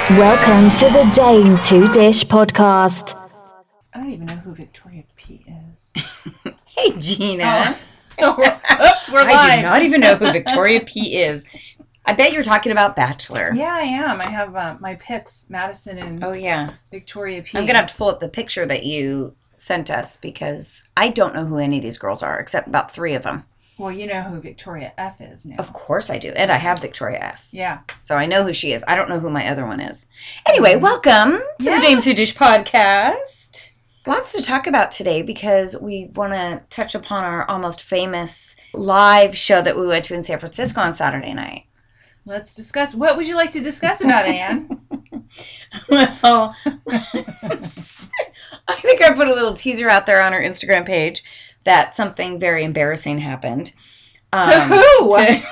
Welcome to the Dames Who Dish podcast. I don't even know who Victoria P is. Hey, Gina. Oops, we're live. I do not even know who Victoria P is. I bet you're talking about Bachelor. Yeah, I am. I have my picks, Madison and Victoria P. I'm going to have to pull up the picture that you sent us because I don't know who any of these girls are except about 3 of them. Well, you know who Victoria F is now. Of course I do. And I have Victoria F. Yeah. So I know who she is. I don't know who my other one is. Anyway, welcome to the Dames Who Dish podcast. Lots to talk about today because we want to touch upon our almost famous live show that we went to in San Francisco on Saturday night. Let's discuss. What would you like to discuss about, Anne? Well, I think I put a little teaser out there on our Instagram page that something very embarrassing happened. To who?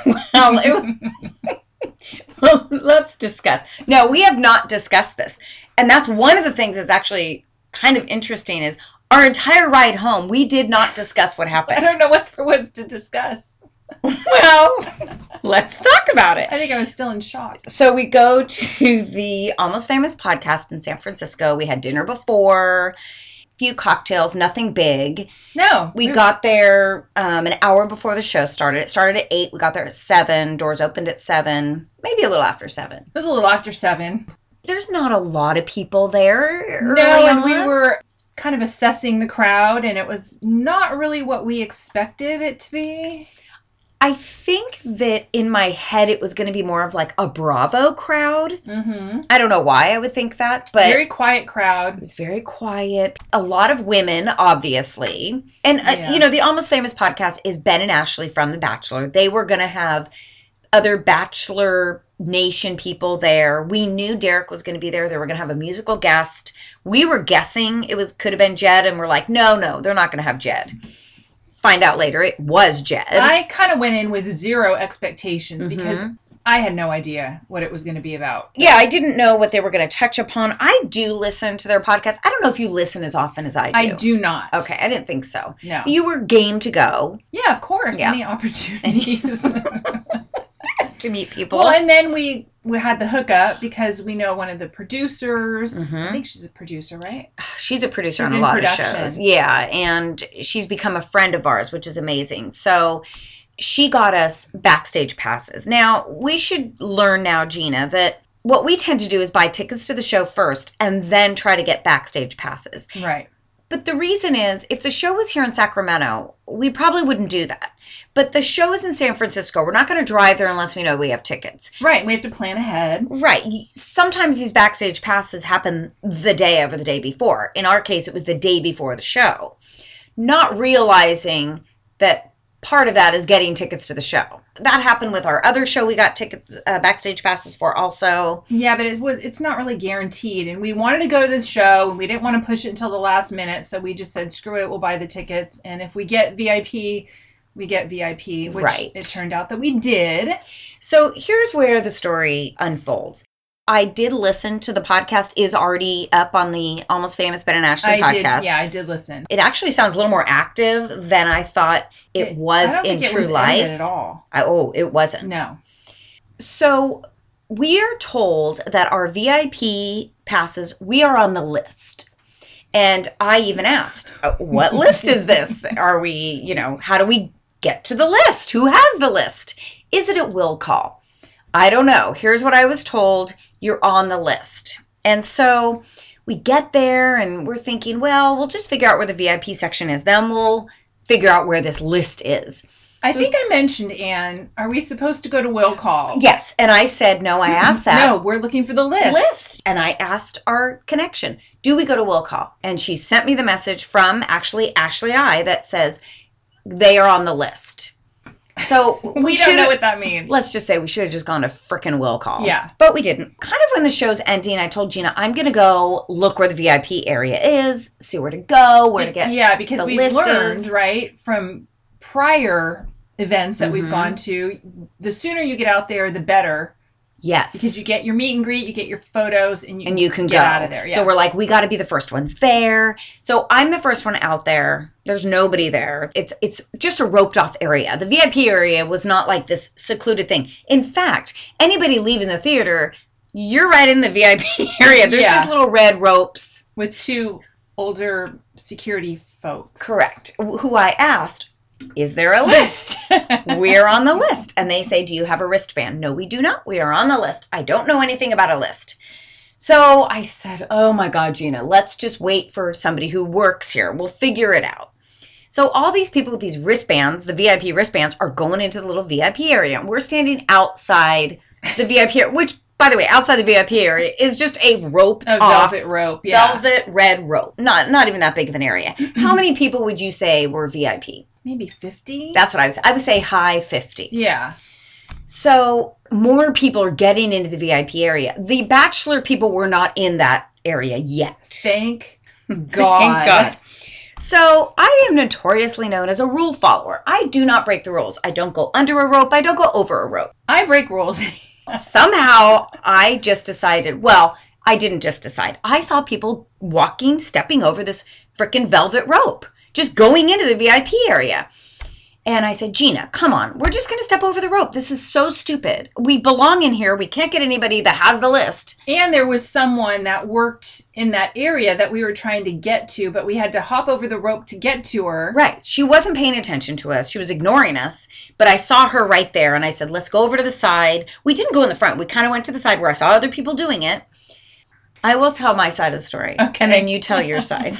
Well, let's discuss. No, we have not discussed this. And that's one of the things that's actually kind of interesting is our entire ride home, we did not discuss what happened. I don't know what there was to discuss. Well, let's talk about it. I think I was still in shock. So we go to the Almost Famous podcast in San Francisco. We had dinner before, a few cocktails, nothing big. No. We got there an hour before the show started. It started at 8. We got there at 7. Doors opened at 7, maybe a little after 7. It was a little after 7. There's not a lot of people there. No, and we were kind of assessing the crowd, and it was not really what we expected it to be. I think that in my head it was going to be more of like a Bravo crowd. Mm-hmm. I don't know why I would think that, but very quiet crowd. It was very quiet. A lot of women, obviously. And, the Almost Famous podcast is Ben and Ashley from The Bachelor. They were going to have other Bachelor Nation people there. We knew Derek was going to be there. They were going to have a musical guest. We were guessing could have been Jed, and we're like, no, they're not going to have Jed. Find out later, it was Jed. I kind of went in with zero expectations because I had no idea what it was going to be about. Yeah, I didn't know what they were going to touch upon. I do listen to their podcast. I don't know if you listen as often as I do. I do not. Okay, I didn't think so. No. You were game to go. Yeah, of course. Yeah. Any opportunities. To meet people. Well, and then we had the hookup because we know one of the producers. I think she's a producer, right? She's a producer on a lot of shows. Yeah, and she's become a friend of ours, which is amazing. So she got us backstage passes. Now, we should learn now, Gina, that what we tend to do is buy tickets to the show first and then try to get backstage passes. Right. But the reason is, if the show was here in Sacramento, we probably wouldn't do that. But the show is in San Francisco. We're not going to drive there unless we know we have tickets. Right. We have to plan ahead. Right. Sometimes these backstage passes happen the day of or the day before. In our case, it was the day before the show. Not realizing that part of that is getting tickets to the show. That happened with our other show we got tickets, backstage passes for also. Yeah, but it's not really guaranteed. And we wanted to go to this show, and we didn't want to push it until the last minute. So we just said, screw it, we'll buy the tickets. And if we get VIP, we get VIP, which it turned out that we did. So here's where the story unfolds. I did listen to the podcast, is already up on the Almost Famous Ben and Ashley podcast. I did listen. It actually sounds a little more active than I thought it was in true life. At all. It wasn't. No. So we are told that our VIP passes, we are on the list. And I even asked, what list is this? Are we, how do we get to the list? Who has the list? Is it at will call? I don't know. Here's what I was told. You're on the list. And so we get there and we're thinking, well, we'll just figure out where the VIP section is. Then we'll figure out where this list is. I think I mentioned, Anne, are we supposed to go to will call? Yes. And I said, no, I asked that. No, we're looking for the list. And I asked our connection, do we go to will call? And she sent me the message from actually Ashley I that says they are on the list. So we don't know what that means. Let's just say we should have just gone to frickin' will call. Yeah. But we didn't. Kind of when the show's ending, I told Gina, I'm going to go look where the VIP area is, see where to go, where to get because we've learned, right, from prior events that we've gone to, the sooner you get out there, the better. Yes. Because you get your meet and greet, you get your photos, and you can get go out of there. Yeah. So we're like, we got to be the first ones there. So I'm the first one out there. There's nobody there. It's just a roped off area. The VIP area was not like this secluded thing. In fact, anybody leaving the theater you're right in the VIP area. There's just little red ropes. With 2 older security folks. Correct. Who I asked, is there a list? We're on the list. And they say, do you have a wristband? No, we do not. We are on the list. I don't know anything about a list. So I said, oh my God, Gina, let's just wait for somebody who works here. We'll figure it out. So all these people with these wristbands, the VIP wristbands, are going into the little VIP area. And we're standing outside the VIP area, which, by the way, outside the VIP area is just a roped off velvet rope. Yeah. Velvet red rope. Not even that big of an area. How many people would you say were VIP? Maybe 50? That's what I would say high 50. Yeah. So more people are getting into the VIP area. The bachelor people were not in that area yet. Thank God. Thank God. So I am notoriously known as a rule follower. I do not break the rules. I don't go under a rope. I don't go over a rope. I break rules. Somehow I just decided, well, I didn't just decide. I saw people stepping over this freaking velvet rope, just going into the VIP area. And I said, Gina, come on. We're just going to step over the rope. This is so stupid. We belong in here. We can't get anybody that has the list. And there was someone that worked in that area that we were trying to get to, but we had to hop over the rope to get to her. Right. She wasn't paying attention to us. She was ignoring us. But I saw her right there. And I said, let's go over to the side. We didn't go in the front. We kind of went to the side where I saw other people doing it. I will tell my side of the story. Okay. And then you tell your side.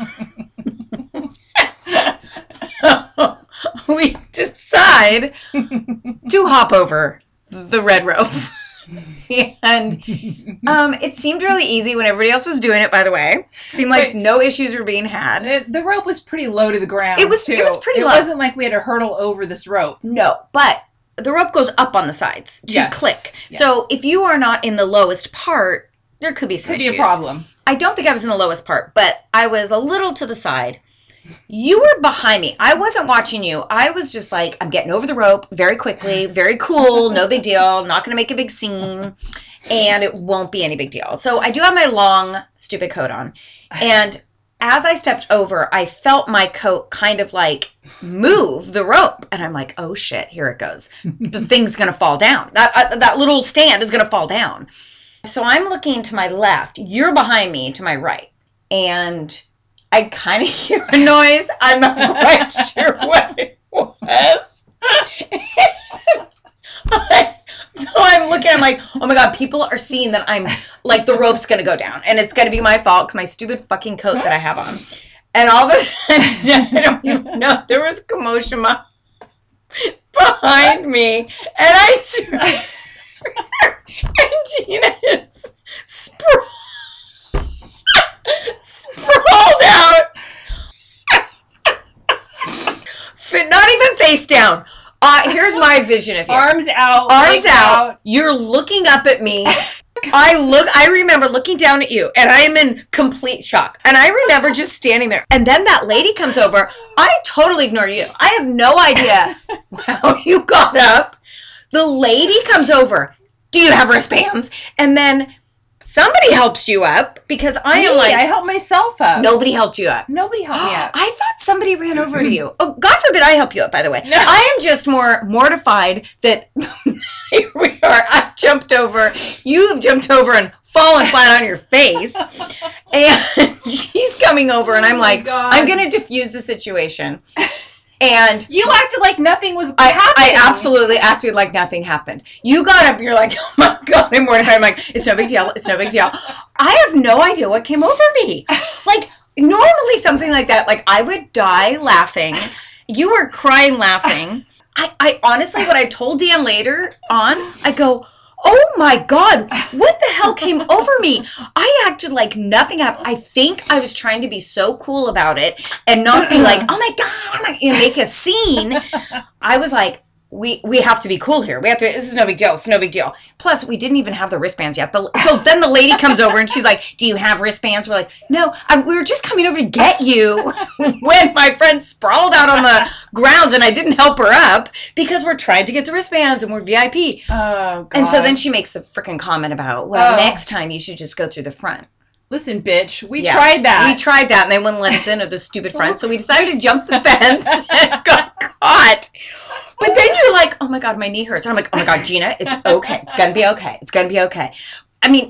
So we decide to hop over the red rope. And it seemed really easy when everybody else was doing it, by the way. Seemed like no issues were being had. The rope was pretty low to the ground, It was pretty low. It wasn't like we had to hurdle over this rope. No, but the rope goes up on the sides to click. Yes. So if you are not in the lowest part, there could be some issues. Could be a problem. I don't think I was in the lowest part, but I was a little to the side. You were behind me. I wasn't watching you. I was just like, I'm getting over the rope very quickly, very cool, no big deal, not going to make a big scene, and it won't be any big deal. So I do have my long, stupid coat on. And as I stepped over, I felt my coat kind of like move the rope. And I'm like, oh shit, here it goes. The thing's going to fall down. That little stand is going to fall down. So I'm looking to my left. You're behind me to my right. And I kind of hear a noise. I'm not quite sure what it was. So I'm looking, I'm like, oh my God, people are seeing that I'm, like, the rope's going to go down. And it's going to be my fault because my stupid fucking coat that I have on. And all of a sudden, I don't even know, there was commotion behind me. And I turned, and Gina is sprawled out. Not even face down. Here's my vision of you. Arms out. Arms out. You're looking up at me. I remember looking down at you, and I am in complete shock. And I remember just standing there. And then that lady comes over. I totally ignore you. I have no idea how you got up. The lady comes over. Do you have wristbands? And then somebody helps you up because I helped myself up. Nobody helped you up. Nobody helped me up. I thought somebody ran over to you. Oh, God forbid I help you up, by the way. No. I am just more mortified that here we are. I've jumped over. You have jumped over and fallen flat on your face. And she's coming over and I'm like, God. I'm going to diffuse the situation. And you acted like nothing was happening. I absolutely acted like nothing happened. You got up and you're like, oh my God, I'm mortified. I'm like, it's no big deal. It's no big deal. I have no idea what came over me. Like, normally something like that, like I would die laughing. You were crying laughing. I honestly, what I told Dan later on, I go, oh my God, what the hell came over me? I acted like nothing happened. I think I was trying to be so cool about it and not be like, oh my God, and make a scene. I was like, we have to be cool here. This is no big deal. It's no big deal. Plus, we didn't even have the wristbands yet. So then the lady comes over and she's like, do you have wristbands? We're like, no, we were just coming over to get you when my friend sprawled out on the ground and I didn't help her up because we're trying to get the wristbands and we're VIP. Oh, God. And so then she makes the freaking comment about, well, next time you should just go through the front. Listen, bitch, we tried that. We tried that and they wouldn't let us in at the stupid front. So we decided to jump the fence and got caught. But then you're like, oh my God, my knee hurts. And I'm like, oh my God, Gina, it's okay. It's going to be okay. It's going to be okay. I mean,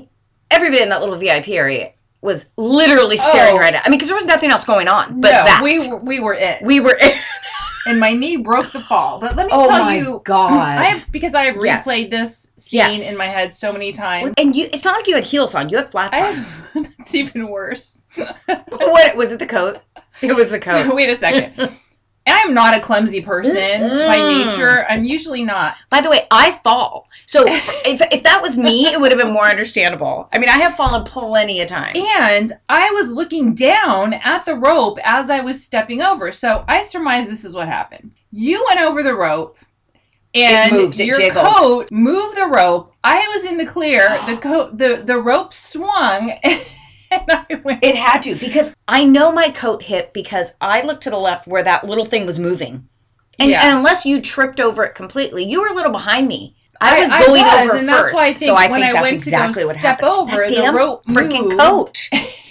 everybody in that little VIP area was literally staring right at. I mean, because there was nothing else going on. But that we were it. We were it. And my knee broke the fall. But let me tell you, God. because I have replayed this scene in my head so many times. And it's not like you had heels on. You had flats on. It's even worse. What was it? The coat? It was the coat. Wait a second. I'm not a clumsy person by nature. I'm usually not. By the way, I fall. So if that was me, it would have been more understandable. I mean, I have fallen plenty of times. And I was looking down at the rope as I was stepping over. So I surmise this is what happened. You went over the rope. And your coat moved the rope. I was in the clear. The rope swung. And it had to, because I know my coat hit because I looked to the left where that little thing was moving. And unless you tripped over it completely, you were a little behind me. I was going over and first. That's why I think so I think that's went exactly to what step happened. Over, that damn the rope freaking moved. Coat.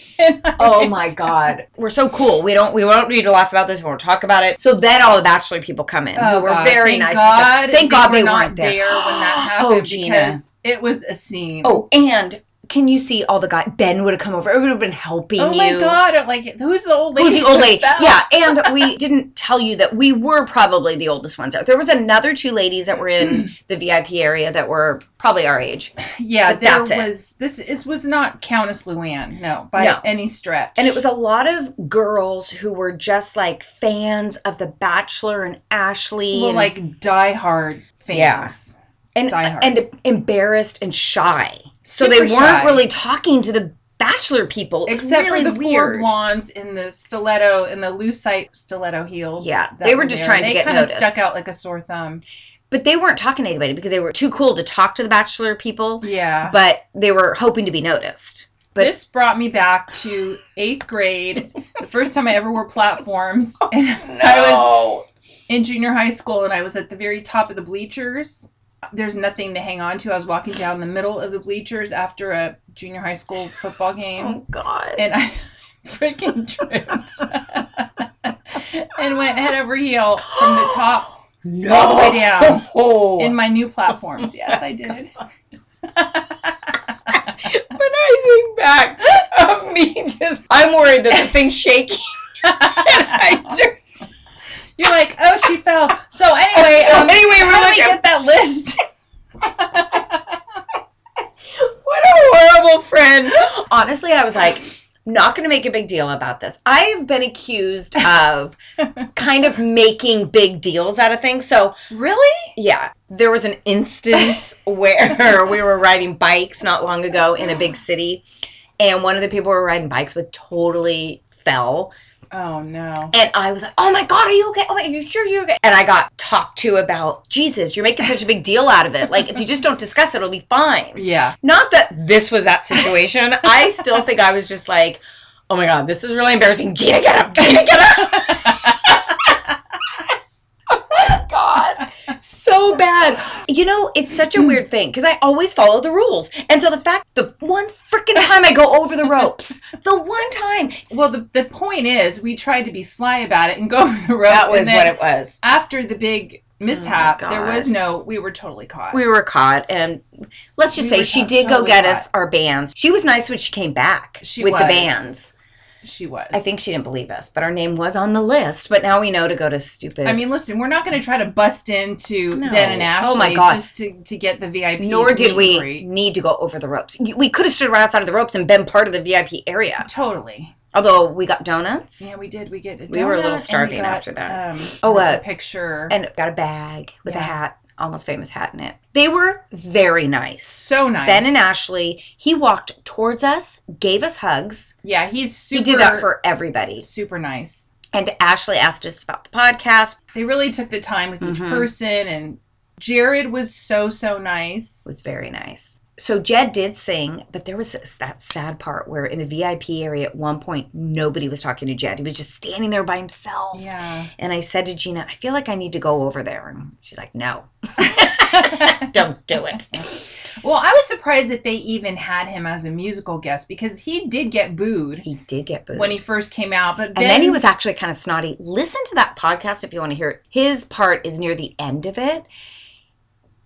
Oh my God. We're so cool. We won't need to laugh about this. We won't talk about it. So then all the Bachelor people come in who were very nice and stuff. Thank God they weren't there. When that happened. Oh, Gina. It was a scene. Oh, and can you see all the guys? Ben would have come over. Everyone would have been helping you. Oh my God. I'm like, who's the old lady? Who's the old lady? Yeah. And we didn't tell you that we were probably the oldest ones out. There was another 2 ladies that were in the VIP area that were probably our age. Yeah. This was not Countess Luann. No, by any stretch. And it was a lot of girls who were just like fans of The Bachelor and Ashley. Well, like diehard fans. Yeah. And embarrassed and shy. So they weren't really talking to the Bachelor people. Except really for the weird. 4 blondes in the stiletto, in the lucite stiletto heels. Yeah, they were just trying to get noticed. They kind of stuck out like a sore thumb. But they weren't talking to anybody because they were too cool to talk to the Bachelor people. Yeah. But they were hoping to be noticed. But this brought me back to 8th grade, the first time I ever wore platforms. And I was in junior high school, and I was at the very top of the bleachers. There's nothing to hang on to. I was walking down the middle of the bleachers after a junior high school football game. Oh, God. And I freaking tripped. And went head over heel from the top all the way down in my new platforms. Yes, I did. When I think back of me I'm worried that the thing's shaking. You're like, oh, she fell. So anyway, we're looking. Get that list. What a horrible friend. Honestly, I was like, not going to make a big deal about this. I've been accused of kind of making big deals out of things. So really? Yeah. There was an instance where we were riding bikes not long ago in a big city, and one of the people we were riding bikes with totally fell. Oh, no. And I was like, oh, my God, are you okay? Oh, are you sure you're okay? And I got talked to about, Jesus, you're making such a big deal out of it. Like, if you just don't discuss it, it'll be fine. Yeah. Not that this was that situation. I still think I was just like, oh, my God, this is really embarrassing. Gina, get up. Gina, get up. Oh, my God. So bad. You know, it's such a weird thing because I always follow the rules. And so the one freaking time I go over the ropes, the one time. Well, the point is we tried to be sly about it and go over the rope. That was what it was. After the big mishap, we were totally caught. We were caught. And let's just say she did go get us our bands. She was nice when she came back with the bands. She was. I think she didn't believe us, but our name was on the list. But now we know to go to stupid. I mean, listen, we're not going to try to bust into Ben and Ashley. Oh my God. Just to get the VIP. Nor did we need to go over the ropes. We could have stood right outside of the ropes and been part of the VIP area. Totally. Although we got donuts. Yeah, we did. We get a donut. We were a little starving after that. A picture. And got a bag with a hat. Almost Famous hat in it. They were very nice. So nice. Ben and Ashley, he walked towards us, gave us hugs. Yeah, he did that for everybody. Super nice. And Ashley asked us about the podcast. They really took the time with each person, and Jared was so nice. Was very nice. So Jed did sing, but there was that sad part where in the VIP area at one point, nobody was talking to Jed. He was just standing there by himself. Yeah. And I said to Gina, I feel like I need to go over there. And she's like, no. Don't do it. Well, I was surprised that they even had him as a musical guest because he did get booed. He did get booed. When he first came out. And then he was actually kind of snotty. Listen to that podcast if you want to hear it. His part is near the end of it.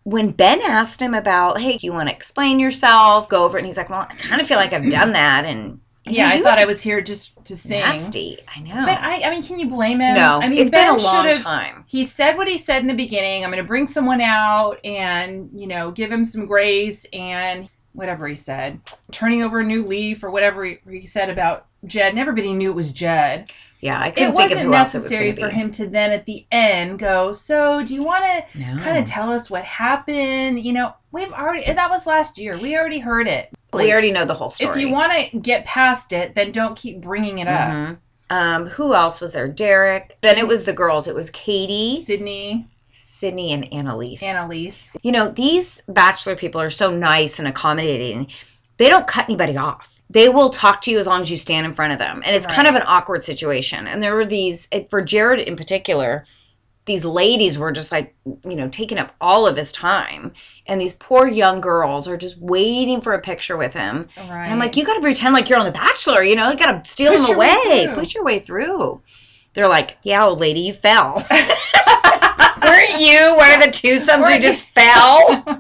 when Ben asked him about, hey, do you want to explain yourself? Go over it. And he's like, well, I kind of feel like I've done that. And yeah, I thought I was here just to sing. Nasty. I know. But I mean, can you blame him? No. I mean, it's Ben been a long time. He said what he said in the beginning. I'm going to bring someone out and, give him some grace and whatever he said. Turning over a new leaf or whatever he said about Jed. And everybody knew it was Jed. Yeah, I couldn't think of who else it was going to be. It wasn't necessary for him to then at the end go, so do you want to kind of tell us what happened? That was last year. We already heard it. We already know the whole story. If you want to get past it, then don't keep bringing it up. Who else was there? Derek. Then it was the girls. It was Katie. Sydney and Annalise. These Bachelor people are so nice and accommodating. They don't cut anybody off. They will talk to you as long as you stand in front of them. And it's kind of an awkward situation. And there were these, for Jared in particular, these ladies were just like, taking up all of his time. And these poor young girls are just waiting for a picture with him. Right. And I'm like, you got to pretend like you're on The Bachelor, you got to steal him away. Push your way through. They're like, yeah, old lady, you fell. Weren't you one of the twosomes who just fell?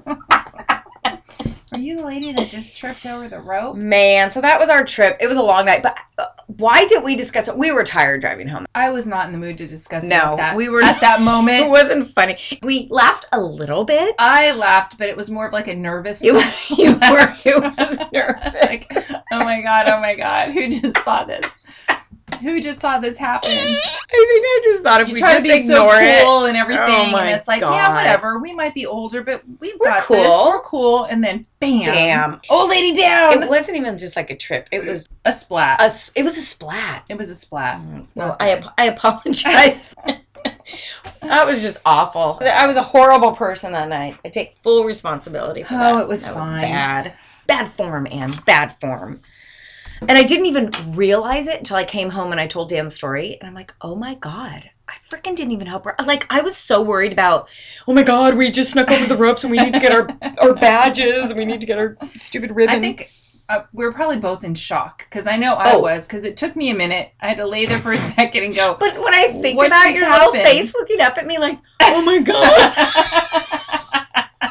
Are you the lady that just tripped over the rope? Man, so that was our trip. It was a long night, but why did we discuss it? We were tired driving home. I was not in the mood to discuss we were at that moment. It wasn't funny. We laughed a little bit. I laughed, but it was more of like a nervous. It was nervous. Like, oh my god, who just saw this? Who just saw this happen? I think I just thought if we just ignore it. Cool and everything, and it's like, yeah, whatever. We might be older, but we're cool. This. We're cool. And then, bam, old lady down. It wasn't even just like a trip. It was a splat. It was a splat. It was a splat. Well, I apologize. That was just awful. I was a horrible person that night. I take full responsibility for that. Oh, it was fine. Was bad. Bad form, Anne. Bad form. And I didn't even realize it until I came home and I told Dan the story. And I'm like, oh my God, I freaking didn't even help her. Like, I was so worried about, oh my God, we just snuck over the ropes and we need to get our badges and we need to get our stupid ribbon. I think we were probably both in shock because I know I was, because it took me a minute. I had to lay there for a second and go. But when I think about your little face looking up at me like, oh my God.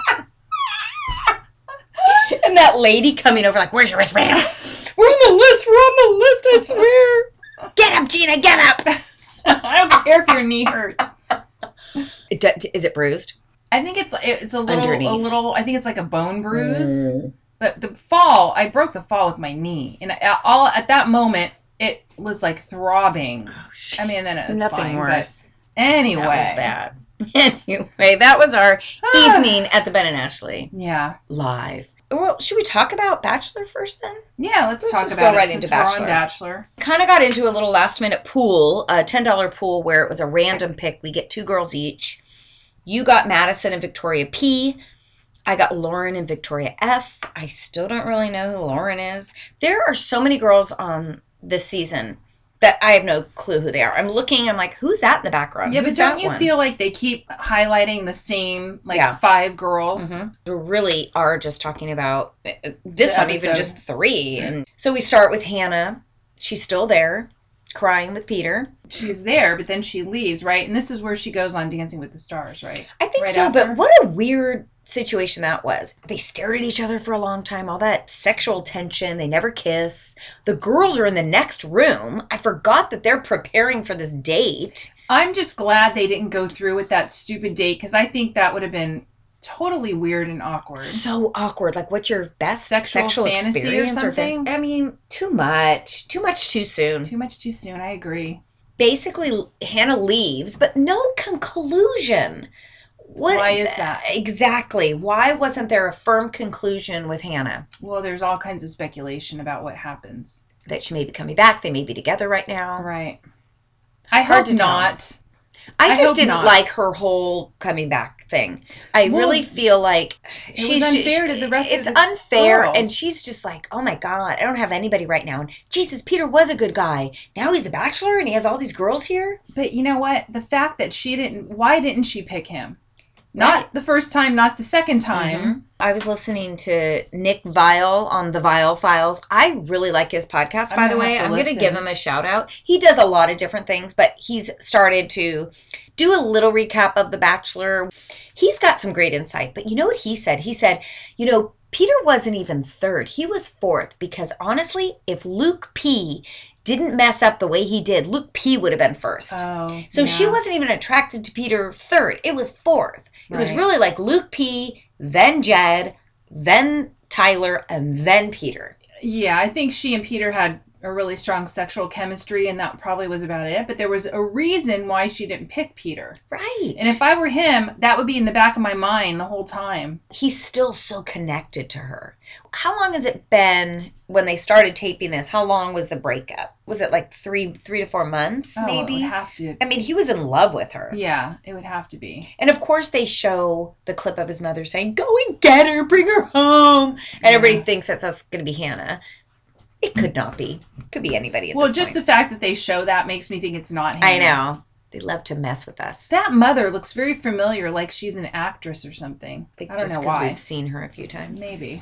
And that lady coming over like, where's your wristbands? We're on the list, I swear. Get up, Gina, get up. I don't care if your knee hurts. Is it bruised? I think it's a little, underneath. I think it's like a bone bruise. But the fall, I broke the fall with my knee. And at that moment, it was like throbbing. Oh, shit. I mean, then it was nothing fine, worse. Anyway. That was bad. Anyway, that was our evening at the Ben and Ashley. Yeah. Live. Well, should we talk about Bachelor first then? Yeah, let's talk just about go right it into Bachelor. Kind of got into a little last minute pool, a $10 pool where it was a random pick. We get 2 girls each. You got Madison and Victoria P. I got Lauren and Victoria F. I still don't really know who Lauren is. There are so many girls on this season that I have no clue who they are. I'm looking, I'm like, who's that in the background? Yeah, who's but don't you feel like they keep highlighting the same, 5 girls? Mm-hmm. We really are just talking about this one, even just 3. And so we start with Hannah. She's still there, crying with Peter. She's there, but then she leaves, right? And this is where she goes on Dancing with the Stars, right? I think right so, after? But what a weird situation that was. They stared at each other for a long time, all that sexual tension. They never kiss. The girls are in the next room. I forgot that they're preparing for this date. I'm just glad they didn't go through with that stupid date, because I think that would have been totally weird and awkward. So awkward. Like, what's your best sexual experience or something? I mean, too much too soon. Too much too soon. I agree. Basically, Hannah leaves, but no conclusion. Why is that? Exactly. Why wasn't there a firm conclusion with Hannah? Well, there's all kinds of speculation about what happens. That she may be coming back. They may be together right now. Right. I hope not. I just didn't like her whole coming back thing. I really feel like she's unfair to the rest of the It's unfair, girls. and she's just like, oh my God, I don't have anybody right now. And Jesus, Peter was a good guy. Now he's the Bachelor, and he has all these girls here. But you know what? The fact that why didn't she pick him? Not the first time, not the second time. Mm-hmm. I was listening to Nick Viall on the Viall Files. I really like his podcast, by the way. I'm going to give him a shout out. He does a lot of different things, but he's started to do a little recap of The Bachelor. He's got some great insight. But you know what he said? He said, Peter wasn't even third. He was fourth because honestly, if Luke P didn't mess up the way he did, Luke P would have been first. Oh, so she wasn't even attracted to Peter third. It was fourth. It was really like Luke P, then Jed, then Tyler, and then Peter. Yeah, I think she and Peter had a really strong sexual chemistry, and that probably was about it. But there was a reason why she didn't pick Peter. Right. And if I were him, that would be in the back of my mind the whole time. He's still so connected to her. How long has it been when they started taping this? How long was the breakup? Was it like three to 4 months, maybe? It would have to. I mean, he was in love with her. Yeah, it would have to be. And of course, they show the clip of his mother saying, "Go and get her, bring her home." And everybody thinks that's going to be Hannah. It could not be. It could be anybody at this point. Well, just the fact that they show that makes me think it's not Hannah. I know. They love to mess with us. That mother looks very familiar, like she's an actress or something. I don't know why. We've seen her a few times. Maybe.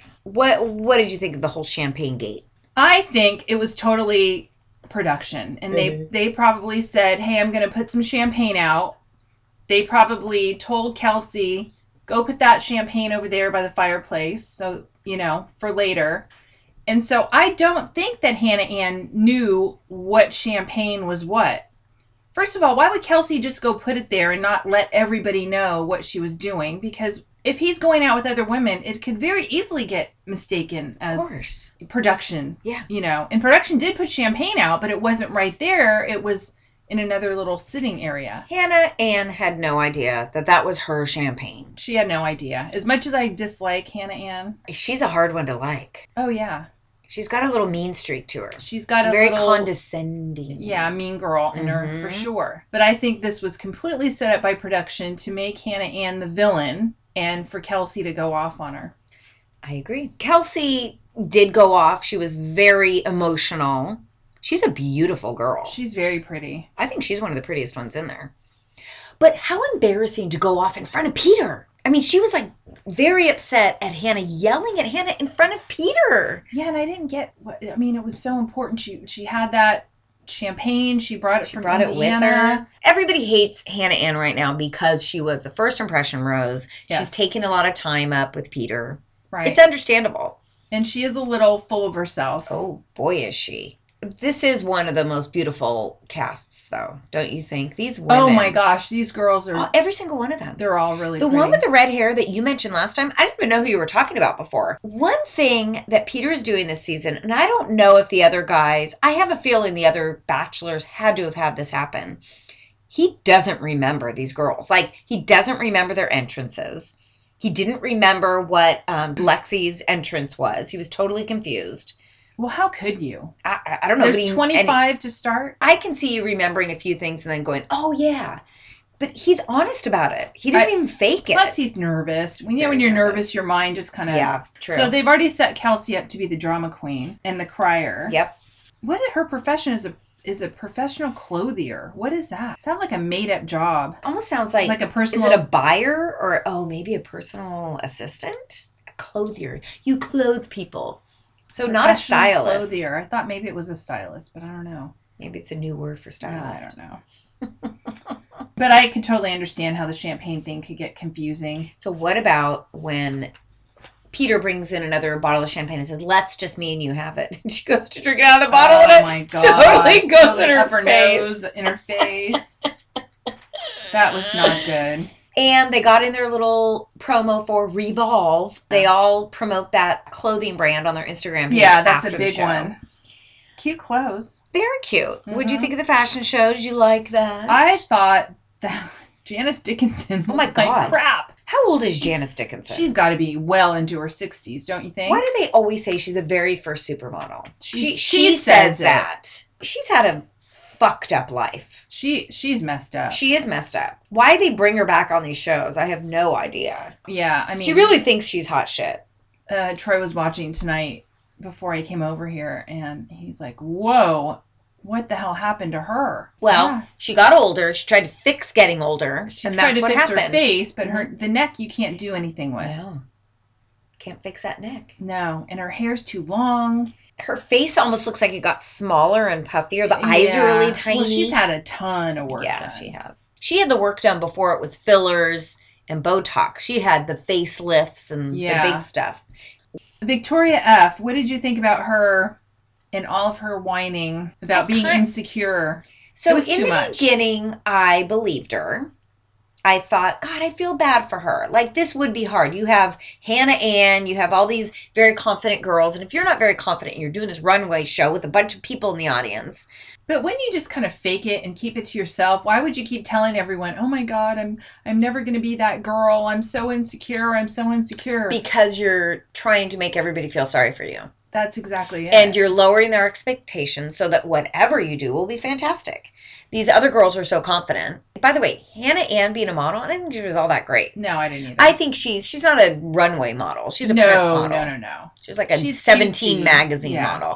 What did you think of the whole champagne gate? I think it was totally production. And they probably said, hey, I'm going to put some champagne out. They probably told Kelsey, go put that champagne over there by the fireplace. So, for later. And so I don't think that Hannah Ann knew what champagne was what. First of all, why would Kelsey just go put it there and not let everybody know what she was doing? Because if he's going out with other women, it could very easily get mistaken as production. Yeah. And production did put champagne out, but it wasn't right there. It was in another little sitting area. Hannah Ann had no idea that was her champagne. She had no idea. As much as I dislike Hannah Ann. She's a hard one to like. Oh, yeah. She's got a little mean streak to her. She's got very condescending. Yeah, mean girl in her, for sure. But I think this was completely set up by production to make Hannah Ann the villain and for Kelsey to go off on her. I agree. Kelsey did go off. She was very emotional. She's a beautiful girl. She's very pretty. I think she's one of the prettiest ones in there. But how embarrassing to go off in front of Peter. I mean, she was like very upset at Hannah, yelling at Hannah in front of Peter. Yeah, and I didn't get it was so important. She had that champagne. She brought it from Indiana. It with her. Everybody hates Hannah Ann right now because she was the first impression rose. Yes. She's taken a lot of time up with Peter. Right. It's understandable. And she is a little full of herself. Oh, boy, is she. This is one of the most beautiful casts, though, don't you think? These women. Oh, my gosh. These girls are... every single one of them. They're all really The pretty. one with the red hair that you mentioned last time, I didn't even know who you were talking about before. One thing that Peter is doing this season, and I don't know if the other guys... I have a feeling the other bachelors had to have had this happen. He doesn't remember these girls. Like, he doesn't remember their entrances. He didn't remember what Lexi's entrance was. He was totally confused. Well, how could you? I don't know. There's 25 to start. I can see you remembering a few things and then going, oh, yeah. But he's honest about it. He doesn't even fake it. Plus, he's nervous. When you're nervous, your mind just kind of... Yeah, true. So they've already set Kelsey up to be the drama queen and the crier. Yep. What her profession is a professional clothier. What is that? Sounds like a made-up job. Almost sounds like a personal... Is it a buyer or, maybe a personal assistant? A clothier. You clothe people. So not a stylist. Clothier. I thought maybe it was a stylist, but I don't know. Maybe it's a new word for stylist. I don't know. But I could totally understand how the champagne thing could get confusing. So what about when Peter brings in another bottle of champagne and says, let's just me and you have it. And she goes to drink it out of the bottle and it my God. totally goes in her face. Nose, in her face. That was not good. And they got in their little promo for Revolve. They all promote that clothing brand on their Instagram page. Yeah, that's a big one. Cute clothes. They're cute. Mm-hmm. What do you think of the fashion show? Did you like that? I thought that Janice Dickinson oh my God. Like crap. How old is Janice Dickinson? She's got to be well into her 60s, don't you think? Why do they always say she's the very first supermodel? She says that. She's had a fucked up life. She's messed up. She is messed up. Why they bring her back on these shows, I have no idea. Yeah, I mean... She really thinks she's hot shit. Troy was watching tonight before I came over here, and he's like, whoa, what the hell happened to her? Well, she got older. She tried to fix getting older, and that's what happened. Her face, but the neck you can't do anything with. No. Can't fix that neck. No, and her hair's too long. Her face almost looks like it got smaller and puffier. The eyes are really tiny. Well, she's had a ton of work done. Yeah, she has. She had the work done before it was fillers and Botox. She had the facelifts and the big stuff. Victoria F., what did you think about her and all of her whining about being insecure? So in the beginning, I believed her. I thought, God, I feel bad for her. Like, this would be hard. You have Hannah Ann, you have all these very confident girls. And if you're not very confident and you're doing this runway show with a bunch of people in the audience. But when you just kind of fake it and keep it to yourself, why would you keep telling everyone, oh my God, I'm never going to be that girl. I'm so insecure. I'm so insecure. Because you're trying to make everybody feel sorry for you. That's exactly it. And you're lowering their expectations so that whatever you do will be fantastic. These other girls are so confident. By the way, Hannah Ann being a model, I didn't think she was all that great. No, I didn't either. I think she's not a runway model. She's a print model. No. She's like a 17 cutesy magazine model.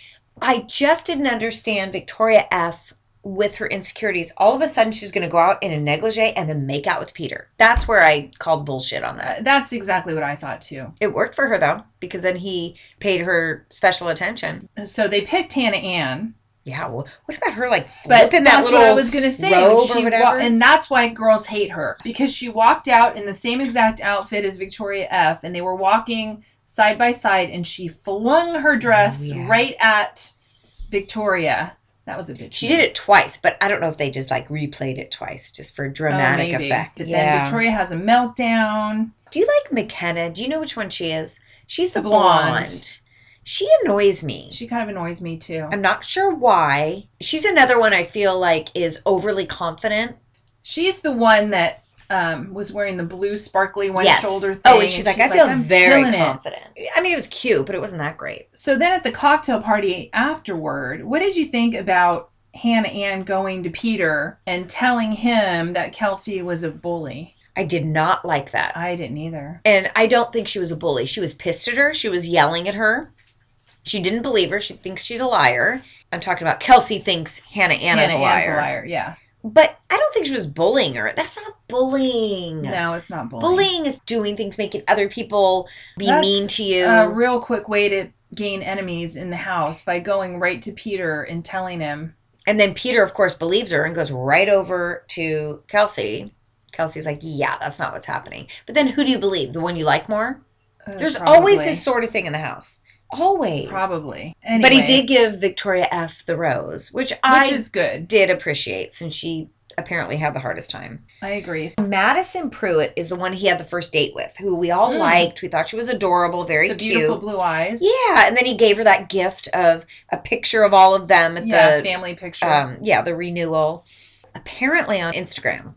I just didn't understand Victoria F. with her insecurities. All of a sudden, she's going to go out in a negligee and then make out with Peter. That's where I called bullshit on that. That's exactly what I thought, too. It worked for her, though, because then he paid her special attention. So they picked Hannah Ann. Yeah, well, what about her, like, flipping that little what I was gonna say. robe or whatever? And that's why girls hate her. Because she walked out in the same exact outfit as Victoria F. And they were walking side by side. And she flung her dress right at Victoria. That was a bitch. She did it twice, but I don't know if they just, like, replayed it twice just for dramatic effect. But then Victoria has a meltdown. Do you like McKenna? Do you know which one she is? She's the blonde. She annoys me. She kind of annoys me, too. I'm not sure why. She's another one I feel like is overly confident. She's the one that was wearing the blue sparkly shoulder thing. Oh, and she's like, I feel very confident. I mean, it was cute, but it wasn't that great. So then at the cocktail party afterward, what did you think about Hannah Ann going to Peter and telling him that Kelsey was a bully? I did not like that. I didn't either. And I don't think she was a bully. She was pissed at her. She was yelling at her. She didn't believe her. She thinks she's a liar. I'm talking about Kelsey thinks Hannah Ann is a liar. Ann's a liar, yeah. But I don't think she was bullying her. That's not bullying. No, it's not bullying. Bullying is doing things, making other people be mean to you. A real quick way to gain enemies in the house by going right to Peter and telling him. And then Peter, of course, believes her and goes right over to Kelsey. Kelsey's like, yeah, that's not what's happening. But then who do you believe? The one you like more? There's always this sort of thing in the house. Always. Probably. Anyway. But he did give Victoria F. the rose, which is good. Did appreciate since she apparently had the hardest time. I agree. Madison Pruitt is the one he had the first date with, who we all liked. We thought she was adorable, very cute. Beautiful blue eyes. Yeah, and then he gave her that gift of a picture of all of them at the family picture. The renewal. Apparently on Instagram.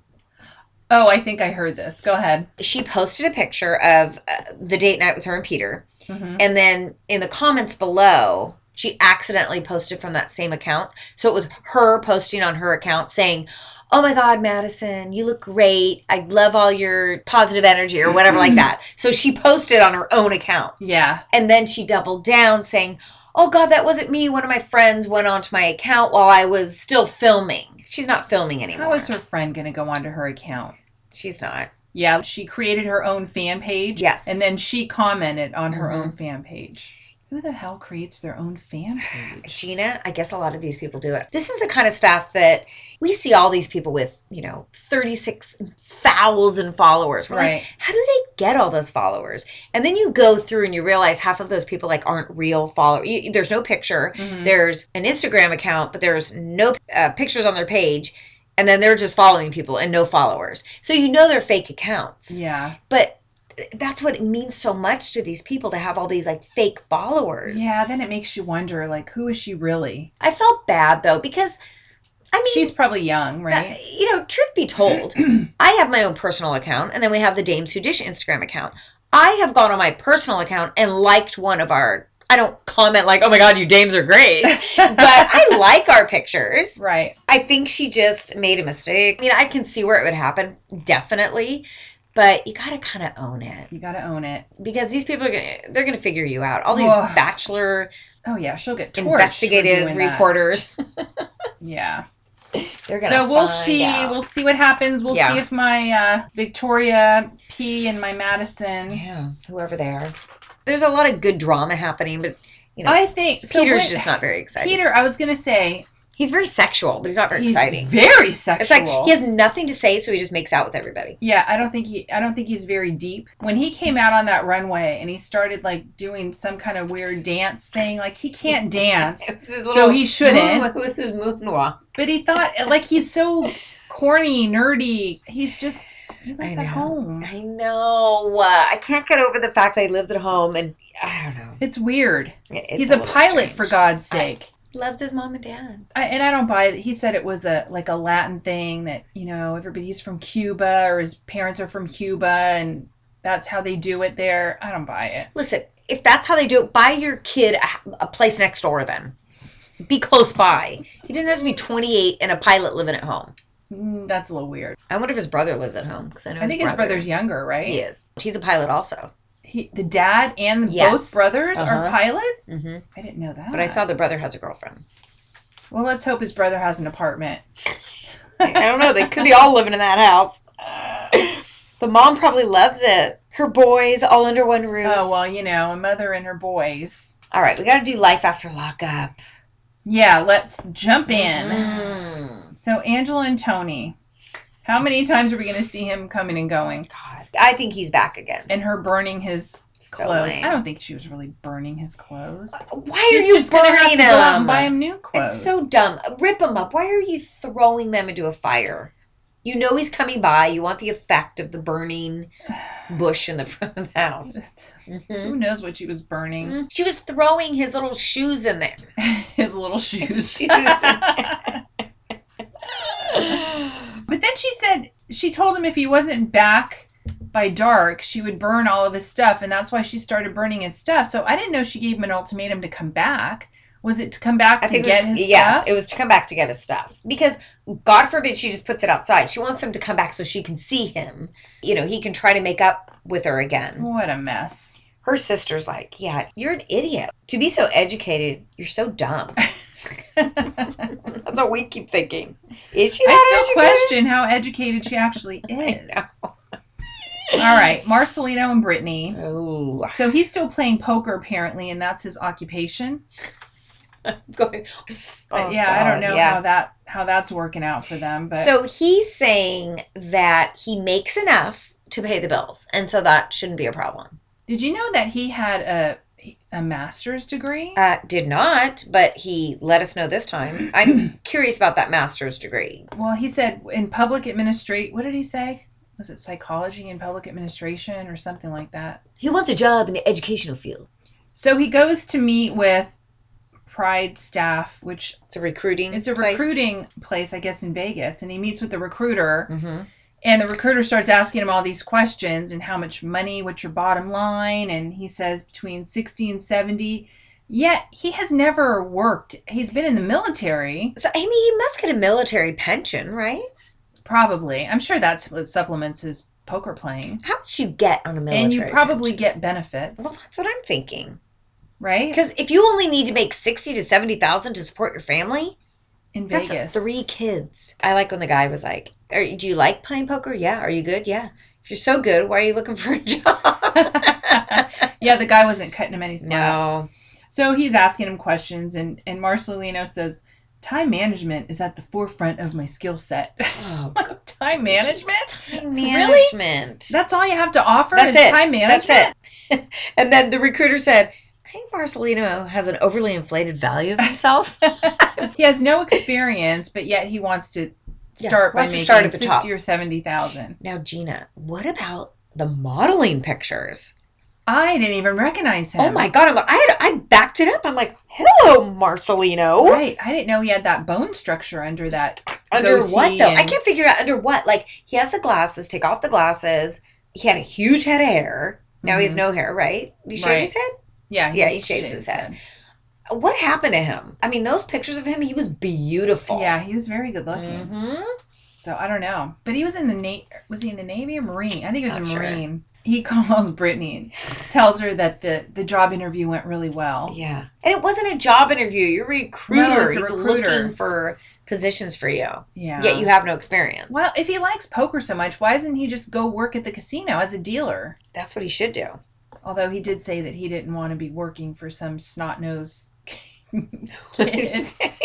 Oh, I think I heard this. Go ahead. She posted a picture of the date night with her and Peter. Mm-hmm. And then in the comments below, she accidentally posted from that same account. So it was her posting on her account saying, oh my God, Madison, you look great. I love all your positive energy or whatever like that. So she posted on her own account. Yeah. And then she doubled down saying, oh God, that wasn't me. One of my friends went onto my account while I was still filming. She's not filming anymore. How is her friend going to go onto her account? She's not. Yeah, she created her own fan page. Yes. And then she commented on her own fan page. Who the hell creates their own fan page? Gina, I guess a lot of these people do it. This is the kind of stuff that we see all these people with, 36,000 followers. We're like, how do they get all those followers? And then you go through and you realize half of those people aren't real followers. There's no picture. Mm-hmm. There's an Instagram account, but there's no pictures on their page. And then they're just following people and no followers. So they're fake accounts. Yeah. But that's what it means so much to these people to have all these fake followers. Yeah, then it makes you wonder, who is she really? I felt bad though, because she's probably young, right? Truth be told, I have my own personal account and then we have the Dames Who Dish Instagram account. I have gone on my personal account and liked one of I don't comment oh my God, you dames are great. But I like our pictures. Right. I think she just made a mistake. I can see where it would happen, definitely. But you got to kind of own it. You got to own it. Because these people they're going to figure you out. All these Bachelor she'll get torched investigative reporters. Yeah. They're gonna So we'll find see. out. We'll see what happens. We'll Yeah. see if my Victoria P and my Madison. Yeah, whoever they are. There's a lot of good drama happening, but I think Peter's just not very exciting. Peter, I was gonna say He's very sexual, but he's not very he's exciting. very sexual. It's like he has nothing to say, so he just makes out with everybody. Yeah, I don't think he's very deep. When he came out on that runway and he started like doing some kind of weird dance thing, like he can't dance, so he shouldn't. It was his moonwalk. But he thought like he's so corny, nerdy. He lives at home. I know. I can't get over the fact that he lives at home, and I don't know. It's weird. It's He's a little pilot, strange. for God's sake. Loves his mom and dad. And I don't buy it. He said it was a Latin thing that, everybody's from Cuba or his parents are from Cuba and that's how they do it there. I don't buy it. Listen, if that's how they do it, buy your kid a place next door then. Be close by. He doesn't have to be 28 and a pilot living at home. That's a little weird. I wonder if his brother lives at home. Because I think his brother's younger, right? He is. He's a pilot also. The dad and both brothers are pilots? Mm-hmm. I didn't know that. But I saw the brother has a girlfriend. Well, let's hope his brother has an apartment. I don't know. They could be all living in that house. The mom probably loves it. Her boys all under one roof. Oh, well, a mother and her boys. All right, we got to do life after lockup. Yeah, let's jump in. So, Angela and Tony. How many times are we going to see him coming and going? God, I think he's back again. And her burning his clothes. Lame. I don't think she was really burning his clothes. Why are you burning Go out and them? buy him new clothes. It's so dumb. Rip them up. Why are you throwing them into a fire? You know he's coming by. You want the effect of the burning bush in the front of the house. Who knows what she was burning? She was throwing his little shoes in there. His little shoes. But then she told him if he wasn't back by dark, she would burn all of his stuff, and that's why she started burning his stuff. So I didn't know she gave him an ultimatum to come back. Was it to come back to get his stuff? Yes, it was to come back to get his stuff. Because, God forbid, she just puts it outside. She wants him to come back so she can see him. He can try to make up with her again. What a mess. Her sister's like, yeah, you're an idiot. To be so educated, you're so dumb. That's what we keep thinking. Is she that I still educated? question how educated she actually is. All right, Marcelino and Brittany. Oh. So he's still playing poker apparently, and that's his occupation. But I don't know how that's working out for them. But So he's saying that he makes enough to pay the bills, and so that shouldn't be a problem. did you know that he had a master's degree? Did not, but he let us know this time. I'm curious about that master's degree. Well, he said in public administration. What did he say? Was it psychology and public administration or something like that? He wants a job in the educational field. So he goes to meet with Pride staff, which It's a recruiting place, I guess, in Vegas. And he meets with the recruiter. Mm-hmm. And the recruiter starts asking him all these questions and how much money, what's your bottom line? And he says between 60 and 70. Yet he has never worked. He's been in the military. So, I mean, he must get a military pension, right? Probably. I'm sure that's what supplements his poker playing. How much you get on a military And you probably pension? get benefits. Well, that's what I'm thinking. Right? Because if you only need to make $60,000 to $70,000 to support your family, in Vegas. That's 3 kids. I like when the guy was like, do you like playing poker? Yeah. Are you good? Yeah. If you're so good, why are you looking for a job? Yeah, the guy wasn't cutting him any slack. No. So he's asking him questions, and Marcelino says, time management is at the forefront of my skill set. Oh, God. Time management? Time management. Really? That's all you have to offer That's is it. time management? That's it. And then the recruiter said, I think Marcelino has an overly inflated value of himself. He has no experience, but yet he wants to start by making at the 60 top. or 70,000. Now, Gina, what about the modeling pictures? I didn't even recognize him. Oh my God. I backed it up. I'm like, hello, Marcelino. Right. I didn't know he had that bone structure under that. Under what, though? And... I can't figure out under what. Like, he has the glasses. Take off the glasses. He had a huge head of hair. Now he has no hair, right? You shaved his head? Yeah. He shaves his head. What happened to him? I mean, those pictures of him, he was beautiful. Yeah, he was very good looking. Mm-hmm. So I don't know. But he was in the Navy. Was he in the Navy or Marine? I think he was a Marine. He calls Brittany and tells her that the job interview went really well. Yeah. And it wasn't a job interview. You're a recruiter. No, it's a He's recruiter. looking for positions for you. Yeah. Yet you have no experience. Well, if he likes poker so much, why doesn't he just go work at the casino as a dealer? That's what he should do. Although he did say that he didn't want to be working for some snot-nosed kid.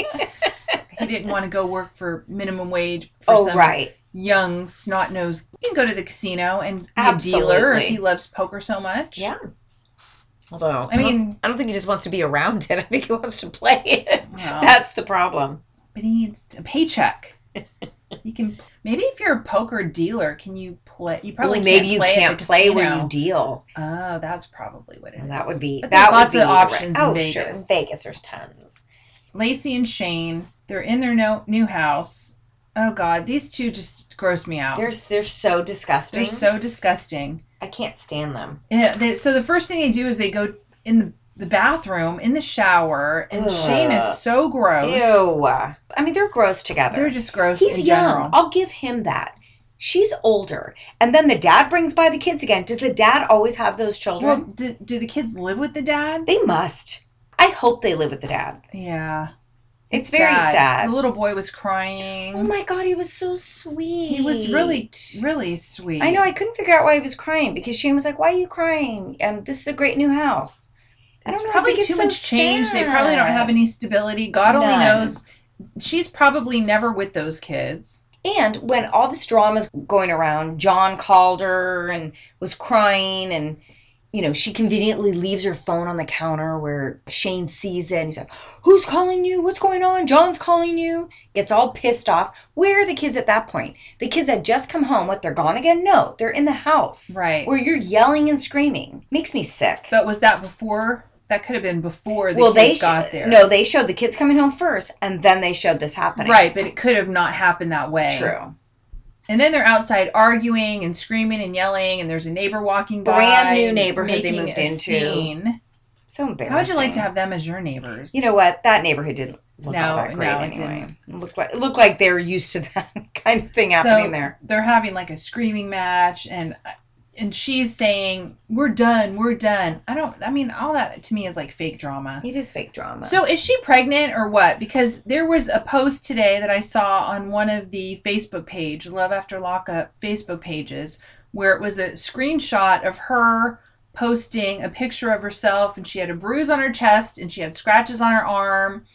He didn't want to go work for minimum wage for some young snot-nosed. You can go to the casino and be a dealer if he loves poker so much. Yeah. Although, I don't think he just wants to be around it. I think he wants to play it. Well, that's the problem. But he needs a paycheck. You can maybe if you're a poker dealer, can you play? You probably can't play where you deal. Oh, that's probably what it is. That would be. But that lots would be of options in Oh, Vegas. sure. In Vegas, there's tons. Lacey and Shane, they're in their new house. Oh God, these two just gross me out. They're so disgusting. They're so disgusting. I can't stand them. Yeah. So the first thing they do is they go in the bathroom, in the shower, and Shane is so gross. Ew. I mean, they're gross together. They're just gross. He's in young. general. I'll give him that. She's older. And then the dad brings by the kids again. Does the dad always have those children? Well, do the kids live with the dad? They must. I hope they live with the dad. Yeah. It's very sad. The little boy was crying. Oh my God, he was so sweet. He was really, really sweet. I know. I couldn't figure out why he was crying because Shane was like, "Why are you crying? This is a great new house." I don't know. Probably too much change. They probably don't have any stability. God only knows. She's probably never with those kids. And when all this drama's going around, John called her and was crying and, she conveniently leaves her phone on the counter where Shane sees it and he's like, "Who's calling you? What's going on? John's calling you." Gets all pissed off. Where are the kids at that point? The kids had just come home. What, they're gone again? No, they're in the house. Right. Where you're yelling and screaming. Makes me sick. But was that before? That could have been before the kids got there. No, they showed the kids coming home first and then they showed this happening. Right, but it could have not happened that way. True. And then they're outside arguing and screaming and yelling, and there's a neighbor walking by. Brand new neighborhood they moved into. Scene. So embarrassing. How would you like to have them as your neighbors? You know what? That neighborhood didn't look all that great anyway. It looked like they were used to that kind of thing happening there. They're having like a screaming match, and she's saying, "We're done, we're done." All that to me is like fake drama. It is fake drama. So is she pregnant or what? Because there was a post today that I saw on one of the Facebook page, Love After Lockup Facebook pages, where it was a screenshot of her posting a picture of herself, and she had a bruise on her chest and she had scratches on her arm,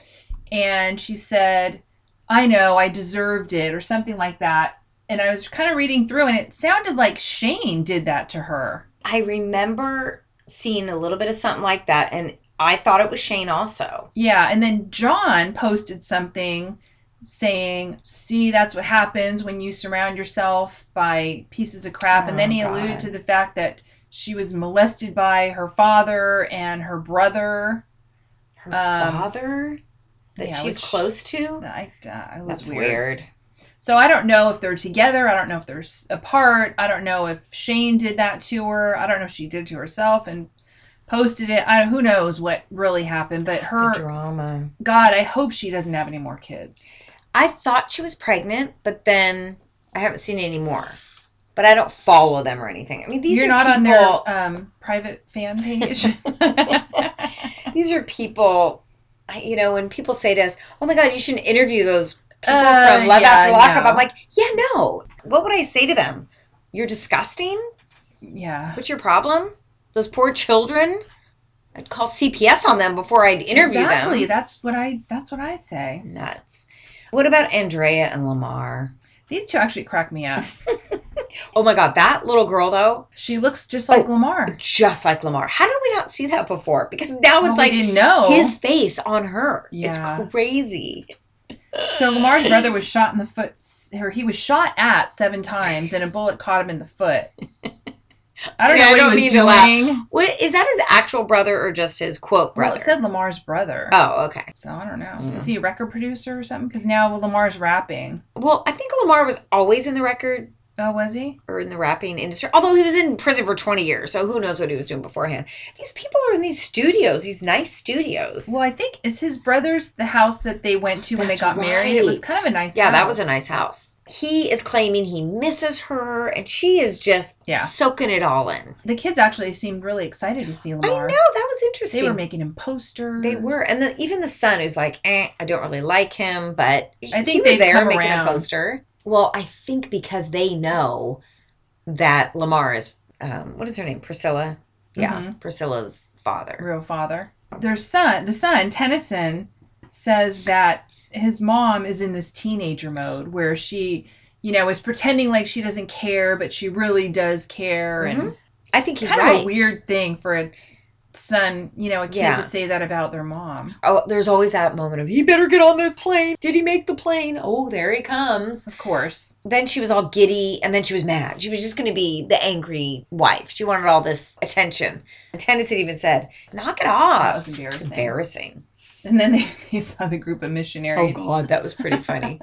and she said, "I know, I deserved it," or something like that. And I was kind of reading through, and it sounded like Shane did that to her. I remember seeing a little bit of something like that, and I thought it was Shane also. Yeah, and then John posted something saying, "See, that's what happens when you surround yourself by pieces of crap." And then he alluded to the fact that she was molested by her father and her brother. Her father? That she's close to? That's weird. So I don't know if they're together. I don't know if they're apart. I don't know if Shane did that to her. I don't know if she did it to herself and posted it. Who knows what really happened. But her the drama. God, I hope she doesn't have any more kids. I thought she was pregnant, but then I haven't seen any more. But I don't follow them or anything. I mean, these are people... You're not on their private fan page? These are people, when people say to us, "Oh my God, you shouldn't interview those people from Love After Lockup." I'm like, yeah, no. What would I say to them? "You're disgusting"? Yeah. What's your problem? Those poor children? I'd call CPS on them before I'd interview them. Exactly. That's what I say. Nuts. What about Andrea and Lamar? These two actually crack me up. Oh my God, that little girl though. She looks just like Lamar. Just like Lamar. How did we not see that before? Because now it's like didn't know. His face on her. Yeah. It's crazy. So Lamar's brother was shot in the foot. He was shot at 7 times, and a bullet caught him in the foot. I don't know what he was doing. What, is that his actual brother or just his quote brother? Well, it said Lamar's brother. Oh, okay. So I don't know. Is he a record producer or something? Because now Lamar's rapping. Well, I think Lamar was always in the record Oh, was he? Or in the rapping industry. Although he was in prison for 20 years, so who knows what he was doing beforehand. These people are in these studios, these nice studios. Well, I think it's his brother's, the house that they went to when they got married. It was kind of a nice house. Yeah, that was a nice house. He is claiming he misses her, and she is just soaking it all in. The kids actually seemed really excited to see Lamar. I know, that was interesting. They were making him posters. They were. And even the son who's like, I don't really like him, but I think he was there making a poster. Well, I think because they know that Lamar is, what is her name? Priscilla? Yeah, Priscilla's father. Real father. The son, Tennyson, says that his mom is in this teenager mode where she, is pretending like she doesn't care, but she really does care. And I think he's kind right. of a weird thing for a son, a kid to say that about their mom. Oh, there's always that moment of, he better get on the plane. Did he make the plane? Oh, there he comes. Of course. Then she was all giddy, and then she was mad. She was just going to be the angry wife. She wanted all this attention. And Tennyson even said, knock it off. That was embarrassing. It's embarrassing. And then he saw the group of missionaries. Oh, God, that was pretty funny.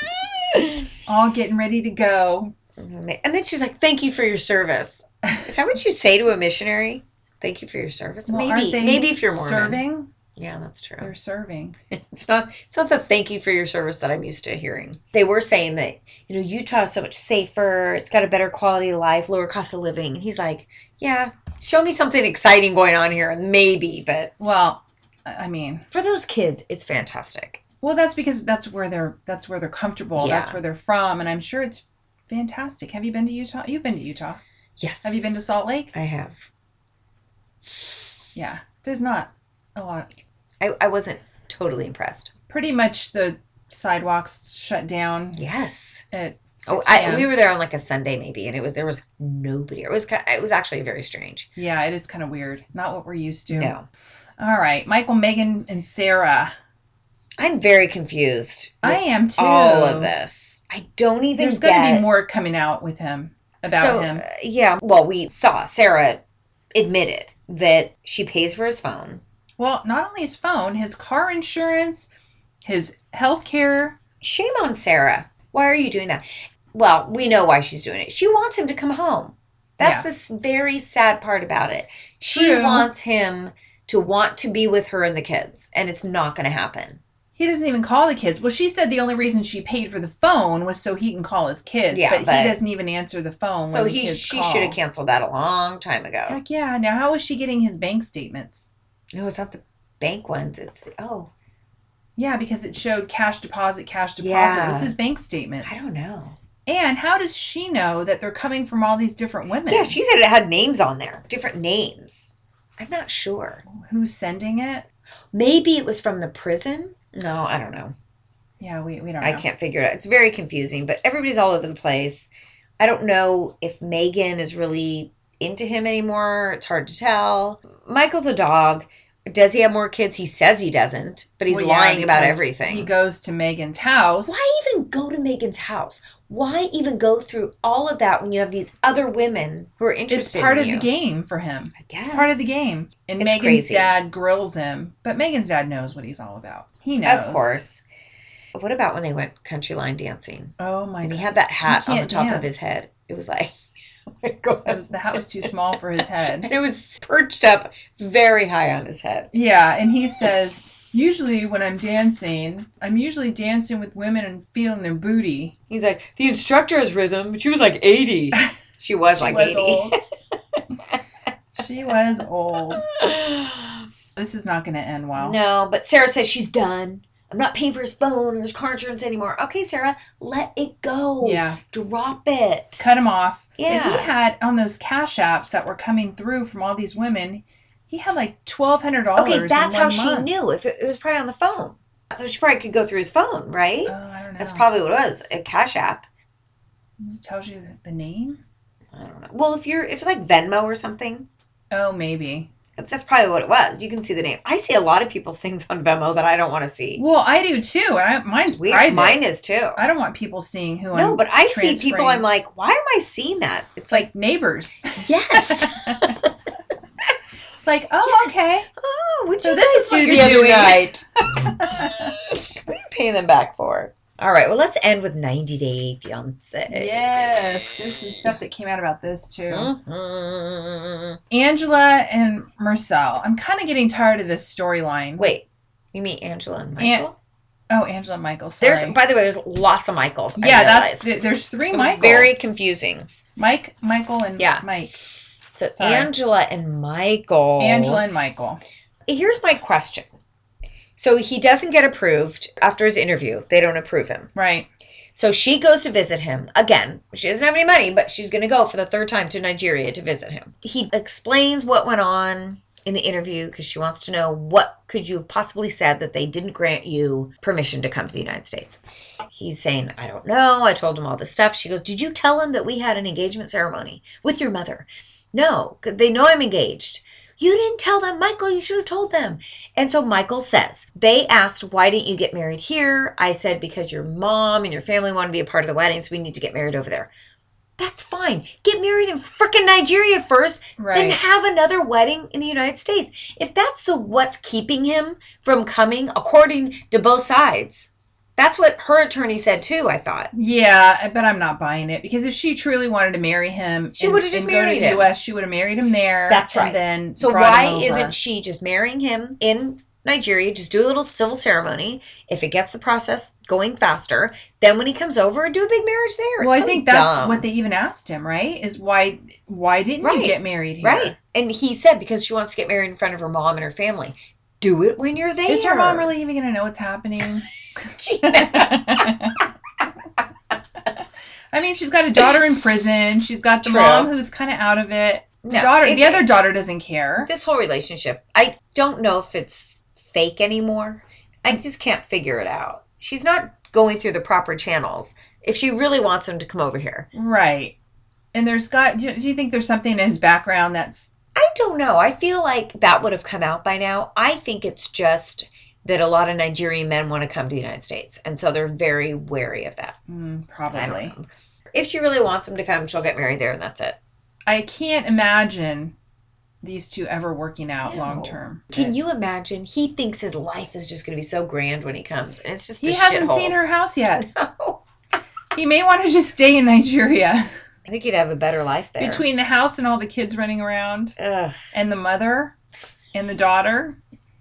All getting ready to go. And then she's like, thank you for your service. Is that what you say to a missionary? Thank you for your service. Well, maybe if you're Mormon. Serving? Yeah, that's true. They're serving. It's not the thank you for your service that I'm used to hearing. They were saying that, Utah is so much safer. It's got a better quality of life, lower cost of living. And he's like, yeah, show me something exciting going on here. Maybe, but. Well, I mean. For those kids, it's fantastic. Well, that's because that's where they're comfortable. Yeah. That's where they're from. And I'm sure it's fantastic. Have you been to Utah? You've been to Utah. Yes. Have you been to Salt Lake? I have. Yeah. There's not a lot. I wasn't totally impressed. Pretty much the sidewalks shut down. Yes. At 6 p.m. We were there on like a Sunday maybe, and there was nobody. It was actually very strange. Yeah, it is kind of weird. Not what we're used to. No. All right, Michael, Megan, and Sarah. I'm very confused. I am too. All of this. I don't even There's going to be more coming out with him about him. Yeah. Well, we saw Sarah admitted that she pays for his phone. Well, not only his phone, his car insurance, his health care. Shame on Sarah. Why are you doing that? Well, we know why she's doing it. She wants him to come home. That's the very sad part about it. She wants him to want to be with her and the kids, and it's not going to happen. He doesn't even call the kids. Well, she said the only reason she paid for the phone was so he can call his kids. Yeah, but he doesn't even answer the phone when the kids call. She should have canceled that a long time ago. Heck yeah. Now, how is she getting his bank statements? No, it's not the bank ones. It's Yeah, because it showed cash deposit. Yeah. It was his bank statements. I don't know. And how does she know that they're coming from all these different women? Yeah, she said it had names on there. Different names. I'm not sure. Who's sending it? Maybe it was from the prison. No, I don't know. Yeah, we don't know. I can't figure it out. It's very confusing, but everybody's all over the place. I don't know if Megan is really into him anymore. It's hard to tell. Michael's a dog. Does he have more kids? He says he doesn't, but he's lying about everything. He goes to Megan's house. Why even go to Megan's house? Why even go through all of that when you have these other women who are interested in you? It's part of the game for him. I guess. It's part of the game. And Megan's dad grills him, but Megan's dad knows what he's all about. He knows. Of course. What about when they went country line dancing? Oh, my God. And he had that hat on the top of his head. It was like... Oh my God. The hat was too small for his head. And it was perched up very high on his head. Yeah, and he says... Usually when I'm dancing with women and feeling their booty. He's like, the instructor has rhythm, but she was like 80. She was 80. Old. She was old. This is not going to end well. No, but Sarah says she's done. I'm not paying for his phone or his car insurance anymore. Okay, Sarah, let it go. Yeah. Drop it. Cut him off. Yeah. If he had on those cash apps that were coming through from all these women... He had like $1,200. Okay, that's how she knew. If it was probably on the phone. So she probably could go through his phone, right? Oh, I don't know. That's probably what it was. A cash app. It tells you the name? I don't know. Well, if it's like Venmo or something. Oh, maybe. That's probably what it was. You can see the name. I see a lot of people's things on Venmo that I don't want to see. Well, I do too. Mine's weird. Private. Mine is too. I don't want people seeing who I'm No, but I see people, I'm like, why am I seeing that? It's like neighbors. Yes. It's like, oh, yes. Okay. Oh, what did you guys do the other night? What are you paying them back for? All right, well, let's end with 90 Day Fiancé. Yes, there's some stuff that came out about this too. Mm-hmm. Angela and Marcel. I'm kind of getting tired of this storyline. Wait, you mean Angela and Michael? Angela and Michael. Sorry. By the way, there's lots of Michaels. Yeah, there's 3 Michaels. Very confusing. Michael, and Mike. So sorry. Angela and Michael. Here's my question. So he doesn't get approved after his interview. They don't approve him. Right. So she goes to visit him. Again, she doesn't have any money, but she's going to go for the 3rd time to Nigeria to visit him. He explains what went on in the interview because she wants to know what could you have possibly said that they didn't grant you permission to come to the United States. He's saying, I don't know. I told him all this stuff. She goes, did you tell him that we had an engagement ceremony with your mother? No, they know I'm engaged. You didn't tell them, Michael, you should have told them. And so Michael says, they asked, why didn't you get married here? I said, because your mom and your family want to be a part of the wedding, so we need to get married over there. That's fine. Get married in frickin' Nigeria first, then have another wedding in the United States. If that's what's keeping him from coming, according to both sides. That's what her attorney said too, I thought. Yeah, but I'm not buying it because if she truly wanted to marry him, she would have just married him. US, she would have married him there. That's right. And then so why isn't she just marrying him in Nigeria? Just do a little civil ceremony. If it gets the process going faster, then when he comes over, do a big marriage there. Well, I think that's what they even asked him, right? Is why didn't you get married here? Right. And he said because she wants to get married in front of her mom and her family. Do it when you're there. Is her mom really even going to know what's happening? I mean, she's got a daughter in prison. She's got the mom who's kind of out of it. The other daughter doesn't care. This whole relationship, I don't know if it's fake anymore. I just can't figure it out. She's not going through the proper channels if she really wants him to come over here. Right. And do you think there's something in his background that's... I don't know. I feel like that would have come out by now. I think it's just that a lot of Nigerian men want to come to the United States. And so they're very wary of that. Probably. If she really wants him to come, she'll get married there and that's it. I can't imagine these two ever working out long term. Can you imagine? He thinks his life is just going to be so grand when he comes. And it's just He hasn't seen her house yet. No. He may want to just stay in Nigeria. I think he'd have a better life there. Between the house and all the kids running around. And the mother and the daughter.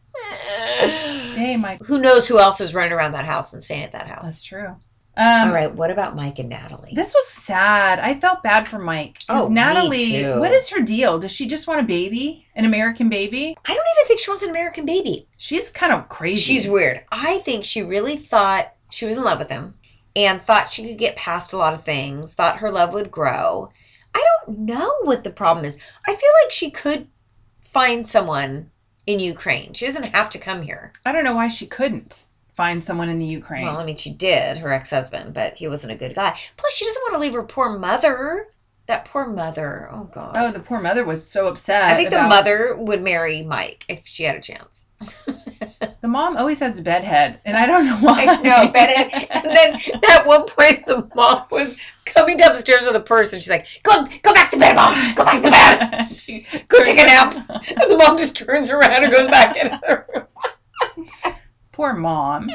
Stay, Mike. Who knows who else is running around that house and staying at that house? That's true. All right, what about Mike and Natalie? This was sad. I felt bad for Mike. Because Natalie, me too. What is her deal? Does she just want a baby? An American baby? I don't even think she wants an American baby. She's kind of crazy. She's weird. I think she really thought she was in love with him and thought she could get past a lot of things, thought her love would grow. I don't know what the problem is. I feel like she could find someone in Ukraine. She doesn't have to come here. I don't know why she couldn't find someone in the Ukraine. Well, I mean, she did, her ex-husband, but he wasn't a good guy. Plus, she doesn't want to leave her poor mother. That poor mother. Oh, God. Oh, the poor mother was so upset. I think the mother would marry Mike if she had a chance. The mom always has a bedhead, and I don't know why. I know, bedhead. And then at one point, the mom was coming down the stairs with a purse, and she's like, go back to bed, Mom. Go back to bed. Go take a nap. And the mom just turns around and goes back into the room. Poor mom.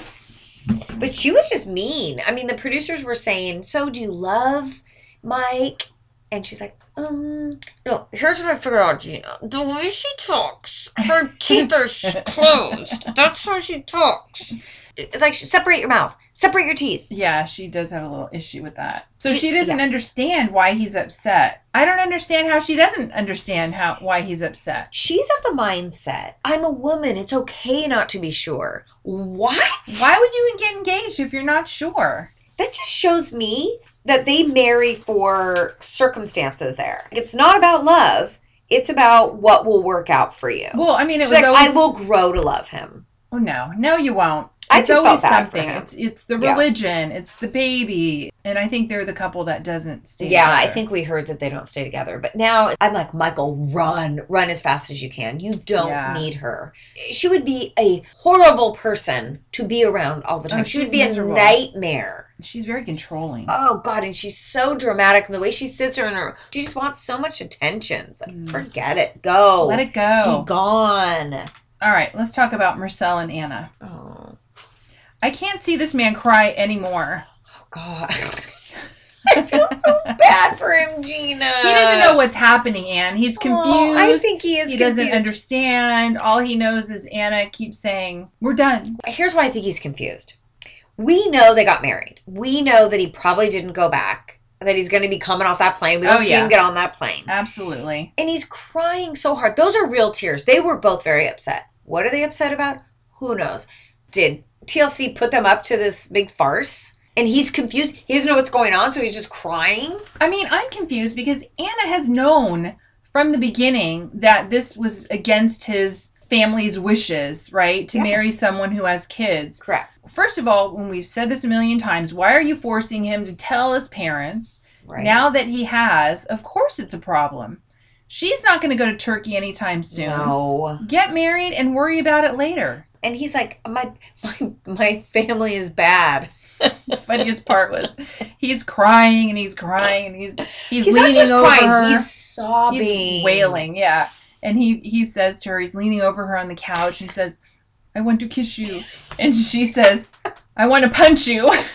But she was just mean. I mean, the producers were saying, so do you love Mike? And she's like, no, here's what I figured out, Gina. The way she talks, her teeth are closed. That's how she talks. It's like, separate your mouth. Separate your teeth. Yeah, she does have a little issue with that. So she doesn't understand why he's upset. I don't understand how she doesn't understand why he's upset. She's of the mindset, I'm a woman. It's okay not to be sure. What? Why would you get engaged if you're not sure? That just shows me that they marry for circumstances there. It's not about love. It's about what will work out for you. Well, I mean, She's like, I will grow to love him. Oh, no, you won't. I just felt bad for him. It's the religion. It's the baby. And I think they're the couple that doesn't stay together. Yeah, I think we heard that they don't stay together. But now I'm like, Michael, run as fast as you can. You don't need her. She would be a horrible person to be around all the time. She would be miserable. A nightmare. She's very controlling. Oh, God. And she's so dramatic. And the way she sits her, she just wants so much attention. It's like, forget it. Go. Let it go. Be gone. All right. Let's talk about Marcel and Anna. Oh. I can't see this man cry anymore. Oh, God. I feel so bad for him, Gina. He doesn't know what's happening, Anne. He's confused. I think he is confused. He doesn't understand. All he knows is Anna keeps saying, we're done. Here's why I think he's confused. We know they got married. We know that he probably didn't go back, that he's going to be coming off that plane. We don't see him get on that plane. Absolutely. And he's crying so hard. Those are real tears. They were both very upset. What are they upset about? Who knows? Did TLC put them up to this big farce? And he's confused. He doesn't know what's going on, so he's just crying. I mean, I'm confused because Anna has known from the beginning that this was against his family's wishes, right? To marry someone who has kids. Correct. First of all, when we've said this a million times, why are you forcing him to tell his parents? Right. Now that he has, of course it's a problem. She's not going to go to Turkey anytime soon. No. Get married and worry about it later. And he's like, my family is bad. The funniest part was he's crying and he's crying and he's He's leaning not just over crying, her. he's sobbing. He's wailing, yeah. And he says to her, he's leaning over her on the couch and says, I want to kiss you. And she says, I want to punch you. He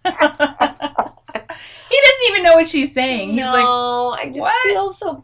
doesn't even know what she's saying. He's like, I just what? feel so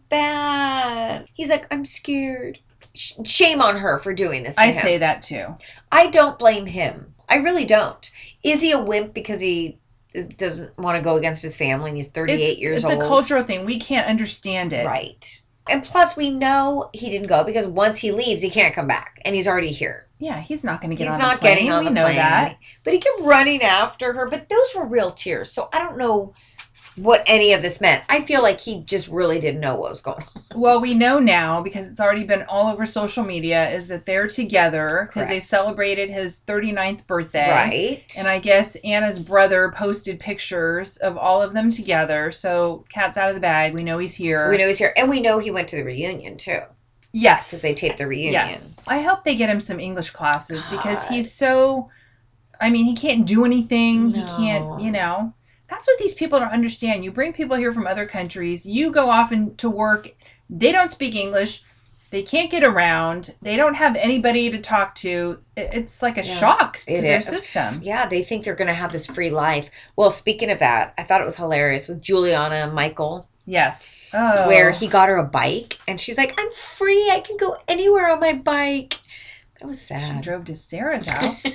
bad. He's like, I'm scared. Shame on her for doing this to him. I say that too. I don't blame him. I really don't. Is he a wimp because he doesn't want to go against his family and he's 38 years old? It's a cultural thing. We can't understand it. Right. And plus, we know he didn't go because once he leaves, he can't come back. And he's already here. Yeah, he's not going to get He's on not the plane. getting on the We know plane. that. But he kept running after her. But those were real tears. So I don't know what any of this meant. I feel like he just really didn't know what was going on. Well, we know now, because it's already been all over social media, is that they're together because they celebrated his 39th birthday. Right. And I guess Anna's brother posted pictures of all of them together. So cat's out of the bag. We know he's here. We know he's here. And we know he went to the reunion, too. Yes. Because they taped the reunion. Yes. I hope they get him some English classes because he's so... I mean, he can't do anything. No. He can't, That's what these people don't understand. You bring people here from other countries. You go off to work. They don't speak English. They can't get around. They don't have anybody to talk to. It's like a shock to their system. Yeah, they think they're going to have this free life. Well, speaking of that, I thought it was hilarious with Juliana and Michael. Yes. Oh. Where he got her a bike. And she's like, I'm free. I can go anywhere on my bike. That was sad. She drove to Sarah's house.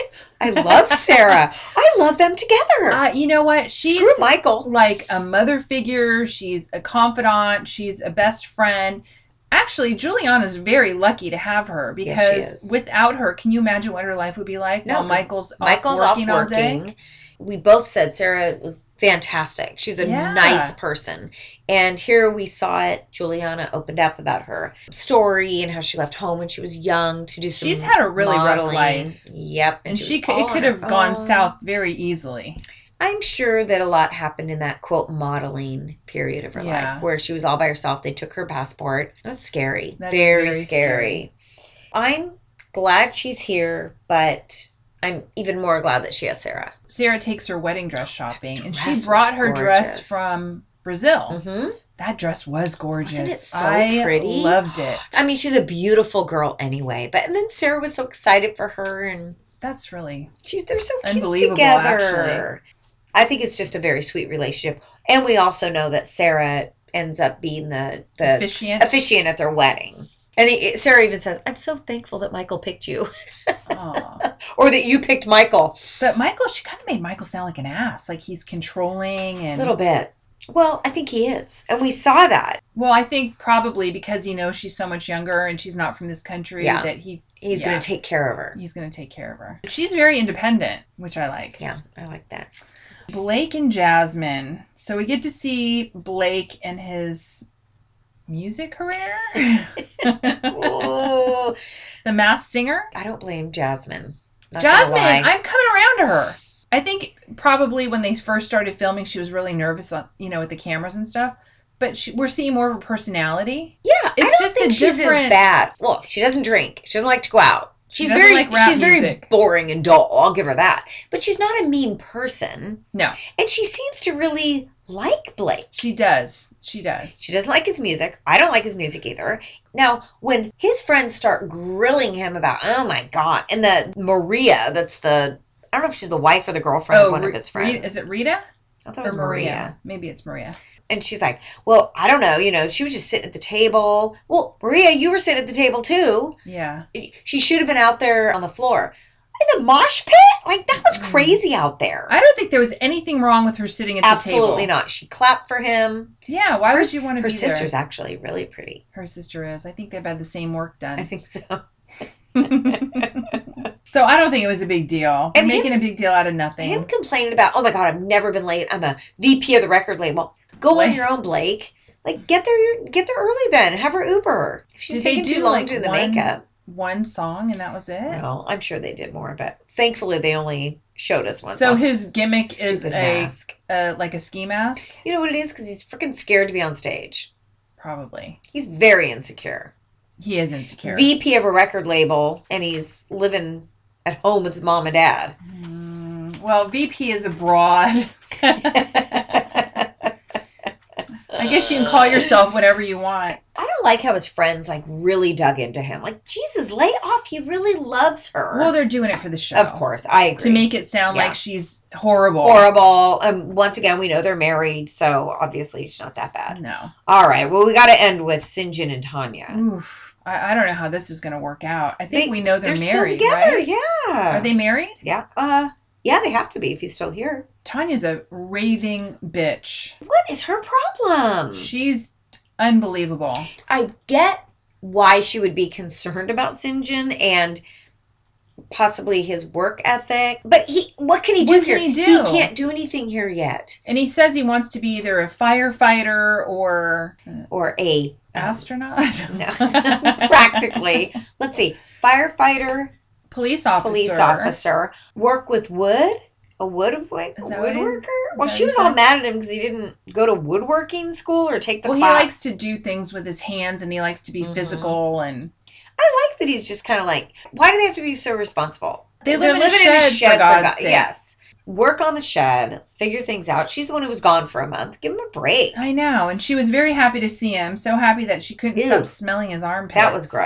I love Sarah. I love them together. You know what? She's Screw Michael. Like a mother figure. She's a confidant. She's a best friend. Actually, Juliana's very lucky to have her because without her, can you imagine what her life would be like? No, while Michael's off working all day? We both said Sarah was fantastic. She's a nice person. And here we saw it. Juliana opened up about her story and how she left home when she was young to do some She's had a really rough modeling. life. Yep. And it could have gone south very easily. I'm sure that a lot happened in that, quote, modeling period of her life where she was all by herself. They took her passport. It was scary. Very scary. I'm glad she's here, but I'm even more glad that she has Sarah. Sarah takes her wedding dress shopping, and she brought her dress from Brazil. Mm-hmm. That dress was gorgeous. Wasn't it so I pretty? loved it. I mean, she's a beautiful girl anyway. And then Sarah was so excited for her, and that's really they're so cute unbelievable, together. Actually. I think it's just a very sweet relationship. And we also know that Sarah ends up being the officiant at their wedding. And Sarah even says, I'm so thankful that Michael picked you. Or that you picked Michael. But Michael, she kind of made Michael sound like an ass. Like he's controlling. And a little bit. Well, I think he is. And we saw that. Well, I think probably because he knows she's so much younger and she's not from this country that he's going to take care of her. He's going to take care of her. She's very independent, which I like. Yeah, I like that. Blake and Jasmine. So we get to see Blake and his music career. The Masked Singer. I don't blame Jasmine. Jasmine, I'm coming around to her. I think probably when they first started filming, she was really nervous on, with the cameras and stuff. But we're seeing more of her personality. Yeah, I don't think she's as bad. Well, she doesn't drink. She doesn't like to go out. She's very boring and dull. I'll give her that. But she's not a mean person. No. And she seems to really like Blake. She does. She doesn't like his music. I don't like his music either. Now, when his friends start grilling him about, oh my God, and the Maria, that's the I don't know if she's the wife or the girlfriend of one of his friends. Is it Rita? I thought it was Maria. Maybe it's Maria. And she's like, well, I don't know. She was just sitting at the table. Well, Maria, you were sitting at the table too. Yeah. She should have been out there on the floor. In the mosh pit? Like, that was crazy out there. I don't think there was anything wrong with her sitting at the table. Absolutely not. She clapped for him. Yeah, why would you want to be there? Her sister's actually really pretty. Her sister is. I think they've had the same work done. I think so. So I don't think it was a big deal. And making a big deal out of nothing. Him complaining about, oh my God, I've never been late. I'm a VP of the record label. Go on your own, Blake. Like, get there early then. Have her Uber. If she's taking too long doing the makeup. One song and that was it? No, I'm sure they did more, but thankfully they only showed us one song. So his gimmick is mask. Like a ski mask? You know what it is? Because he's freaking scared to be on stage. Probably. He's very insecure. He is insecure. VP of a record label, and he's living at home with his mom and dad. Well, VP is abroad. I guess you can call yourself whatever you want. I don't like how his friends really dug into him. Like, Jesus, lay off. He really loves her. Well, they're doing it for the show. Of course, I agree. To make it sound like she's horrible. Horrible. Once again, we know they're married, so obviously it's not that bad. No. All right. Well, we got to end with Sinjin and Tanya. Oof. I don't know how this is going to work out. I think we know they're married, still together, right? Yeah. Are they married? Yeah. Yeah, they have to be if he's still here. Tanya's a raving bitch. What is her problem? She's unbelievable. I get why she would be concerned about Sinjin and possibly his work ethic. But what can he do here? He can't do anything here yet. And he says he wants to be either a firefighter or a astronaut. No. Practically. Let's see. Firefighter. Police officer. Work with wood. A woodworker? Well, she was all mad at him because he didn't go to woodworking school or take the class. Well, he likes to do things with his hands and he likes to be physical. And I like that he's just kind of like, why do they have to be so responsible? They're living in a shed for God's sake. Yes. Work on the shed. Let's figure things out. She's the one who was gone for a month. Give him a break. I know. And she was very happy to see him. So happy that she couldn't stop smelling his armpits. That was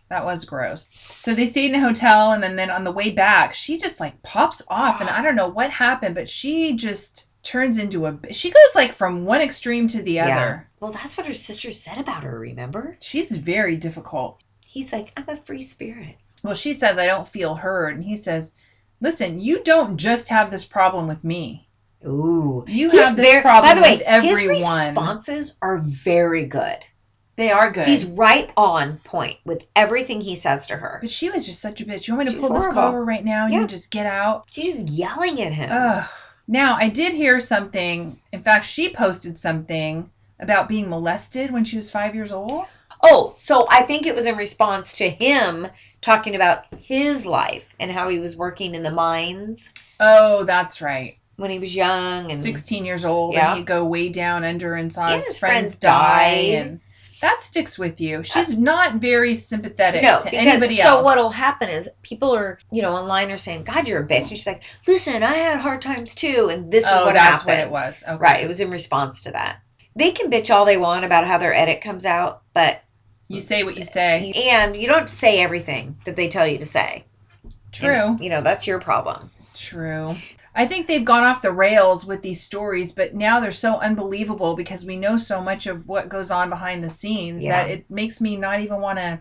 gross. So they stayed in a hotel. And then on the way back, she just pops off. And I don't know what happened, but she just turns into she goes from one extreme to the other. Yeah. Well, that's what her sister said about her, remember? She's very difficult. He's like, I'm a free spirit. Well, she says, I don't feel heard. And he says, listen, you don't just have this problem with me. Ooh. You have this problem with everyone. His responses are very good. They are good. He's right on point with everything he says to her. But she was just such a bitch. You want me to pull this cover right now and you just get out? She's just yelling at him. Ugh. Now, I did hear something. In fact, she posted something about being molested when she was 5 years old. Oh, so I think it was in response to him talking about his life and how he was working in the mines. Oh, that's right. When he was young and 16 years old, and he'd go way down under and saw his friends die. And that sticks with you. She's not very sympathetic to anybody else. So what'll happen is people are, online are saying, God, you're a bitch. And she's like, listen, I had hard times too. And this is what happened. That's what it was. Okay. Right. It was in response to that. They can bitch all they want about how their edit comes out, but you say what you say. And you don't have to say everything that they tell you to say. True. And, that's your problem. True. I think they've gone off the rails with these stories, but now they're so unbelievable because we know so much of what goes on behind the scenes that it makes me not even want to.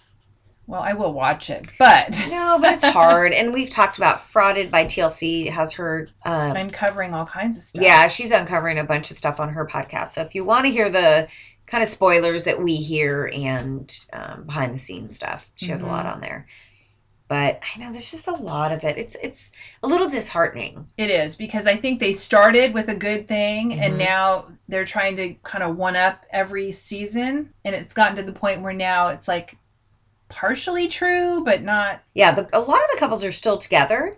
Well, I will watch it, but no, but it's hard. And we've talked about Frauded by TLC has her uncovering all kinds of stuff. Yeah, she's uncovering a bunch of stuff on her podcast. So if you want to hear the kind of spoilers that we hear and behind the scenes stuff, she has a lot on there. But I know there's just a lot of it. It's a little disheartening. It is, because I think they started with a good thing and now they're trying to kind of one up every season. And it's gotten to the point where now it's partially true, but not. Yeah, a lot of the couples are still together,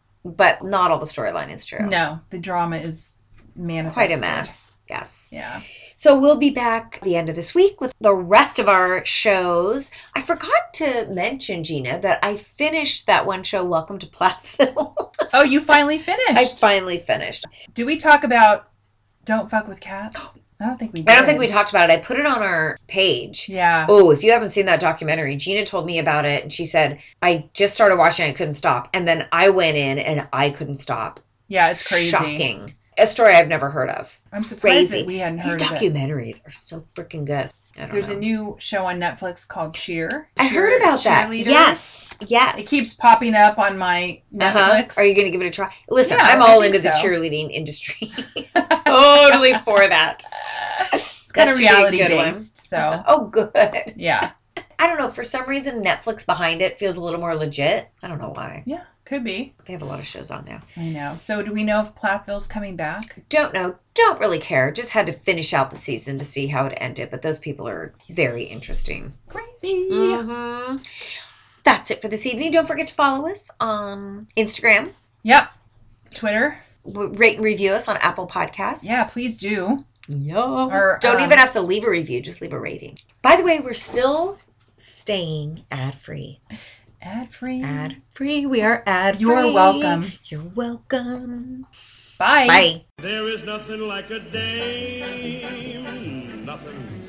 but not all the storyline is true. No, the drama is manifested. Quite a mess. Yes. Yeah. So we'll be back at the end of this week with the rest of our shows. I forgot to mention, Gina, that I finished that one show, Welcome to Plathville. Oh, you finally finished? I finally finished. Do we talk about Don't Fuck with Cats? I don't think we did. I don't think we talked about it. I put it on our page. Yeah. Oh, if you haven't seen that documentary, Gina told me about it and she said, I just started watching it, I couldn't stop. And then I went in and I couldn't stop. Yeah, it's crazy. Shocking. A story I've never heard of. I'm surprised that we hadn't heard These of it. documentaries are so freaking good. There's a new show on Netflix called Cheer. I heard about that. Yes. It keeps popping up on my Netflix. Are you going to give it a try? Listen, Yeah, I'm all into the cheerleading industry. Totally for that. It's kind of reality based, so. Oh, good. Yeah. I don't know. For some reason, Netflix behind it feels a little more legit. I don't know why. Yeah, could be. They have a lot of shows on now. I know. So do we know if Plathville's coming back? Don't know. Don't really care. Just had to finish out the season to see how it ended. But those people are very interesting. Crazy. Mm-hmm. That's it for this evening. Don't forget to follow us on Instagram. Yep. Twitter. Rate and review us on Apple Podcasts. Yeah, please do. Yeah. Or, don't even have to leave a review. Just leave a rating. By the way, we're still staying ad-free. Ad-free. Ad-free. We are ad-free. You're welcome. You're welcome. Bye. Bye. There is nothing like a dame, nothing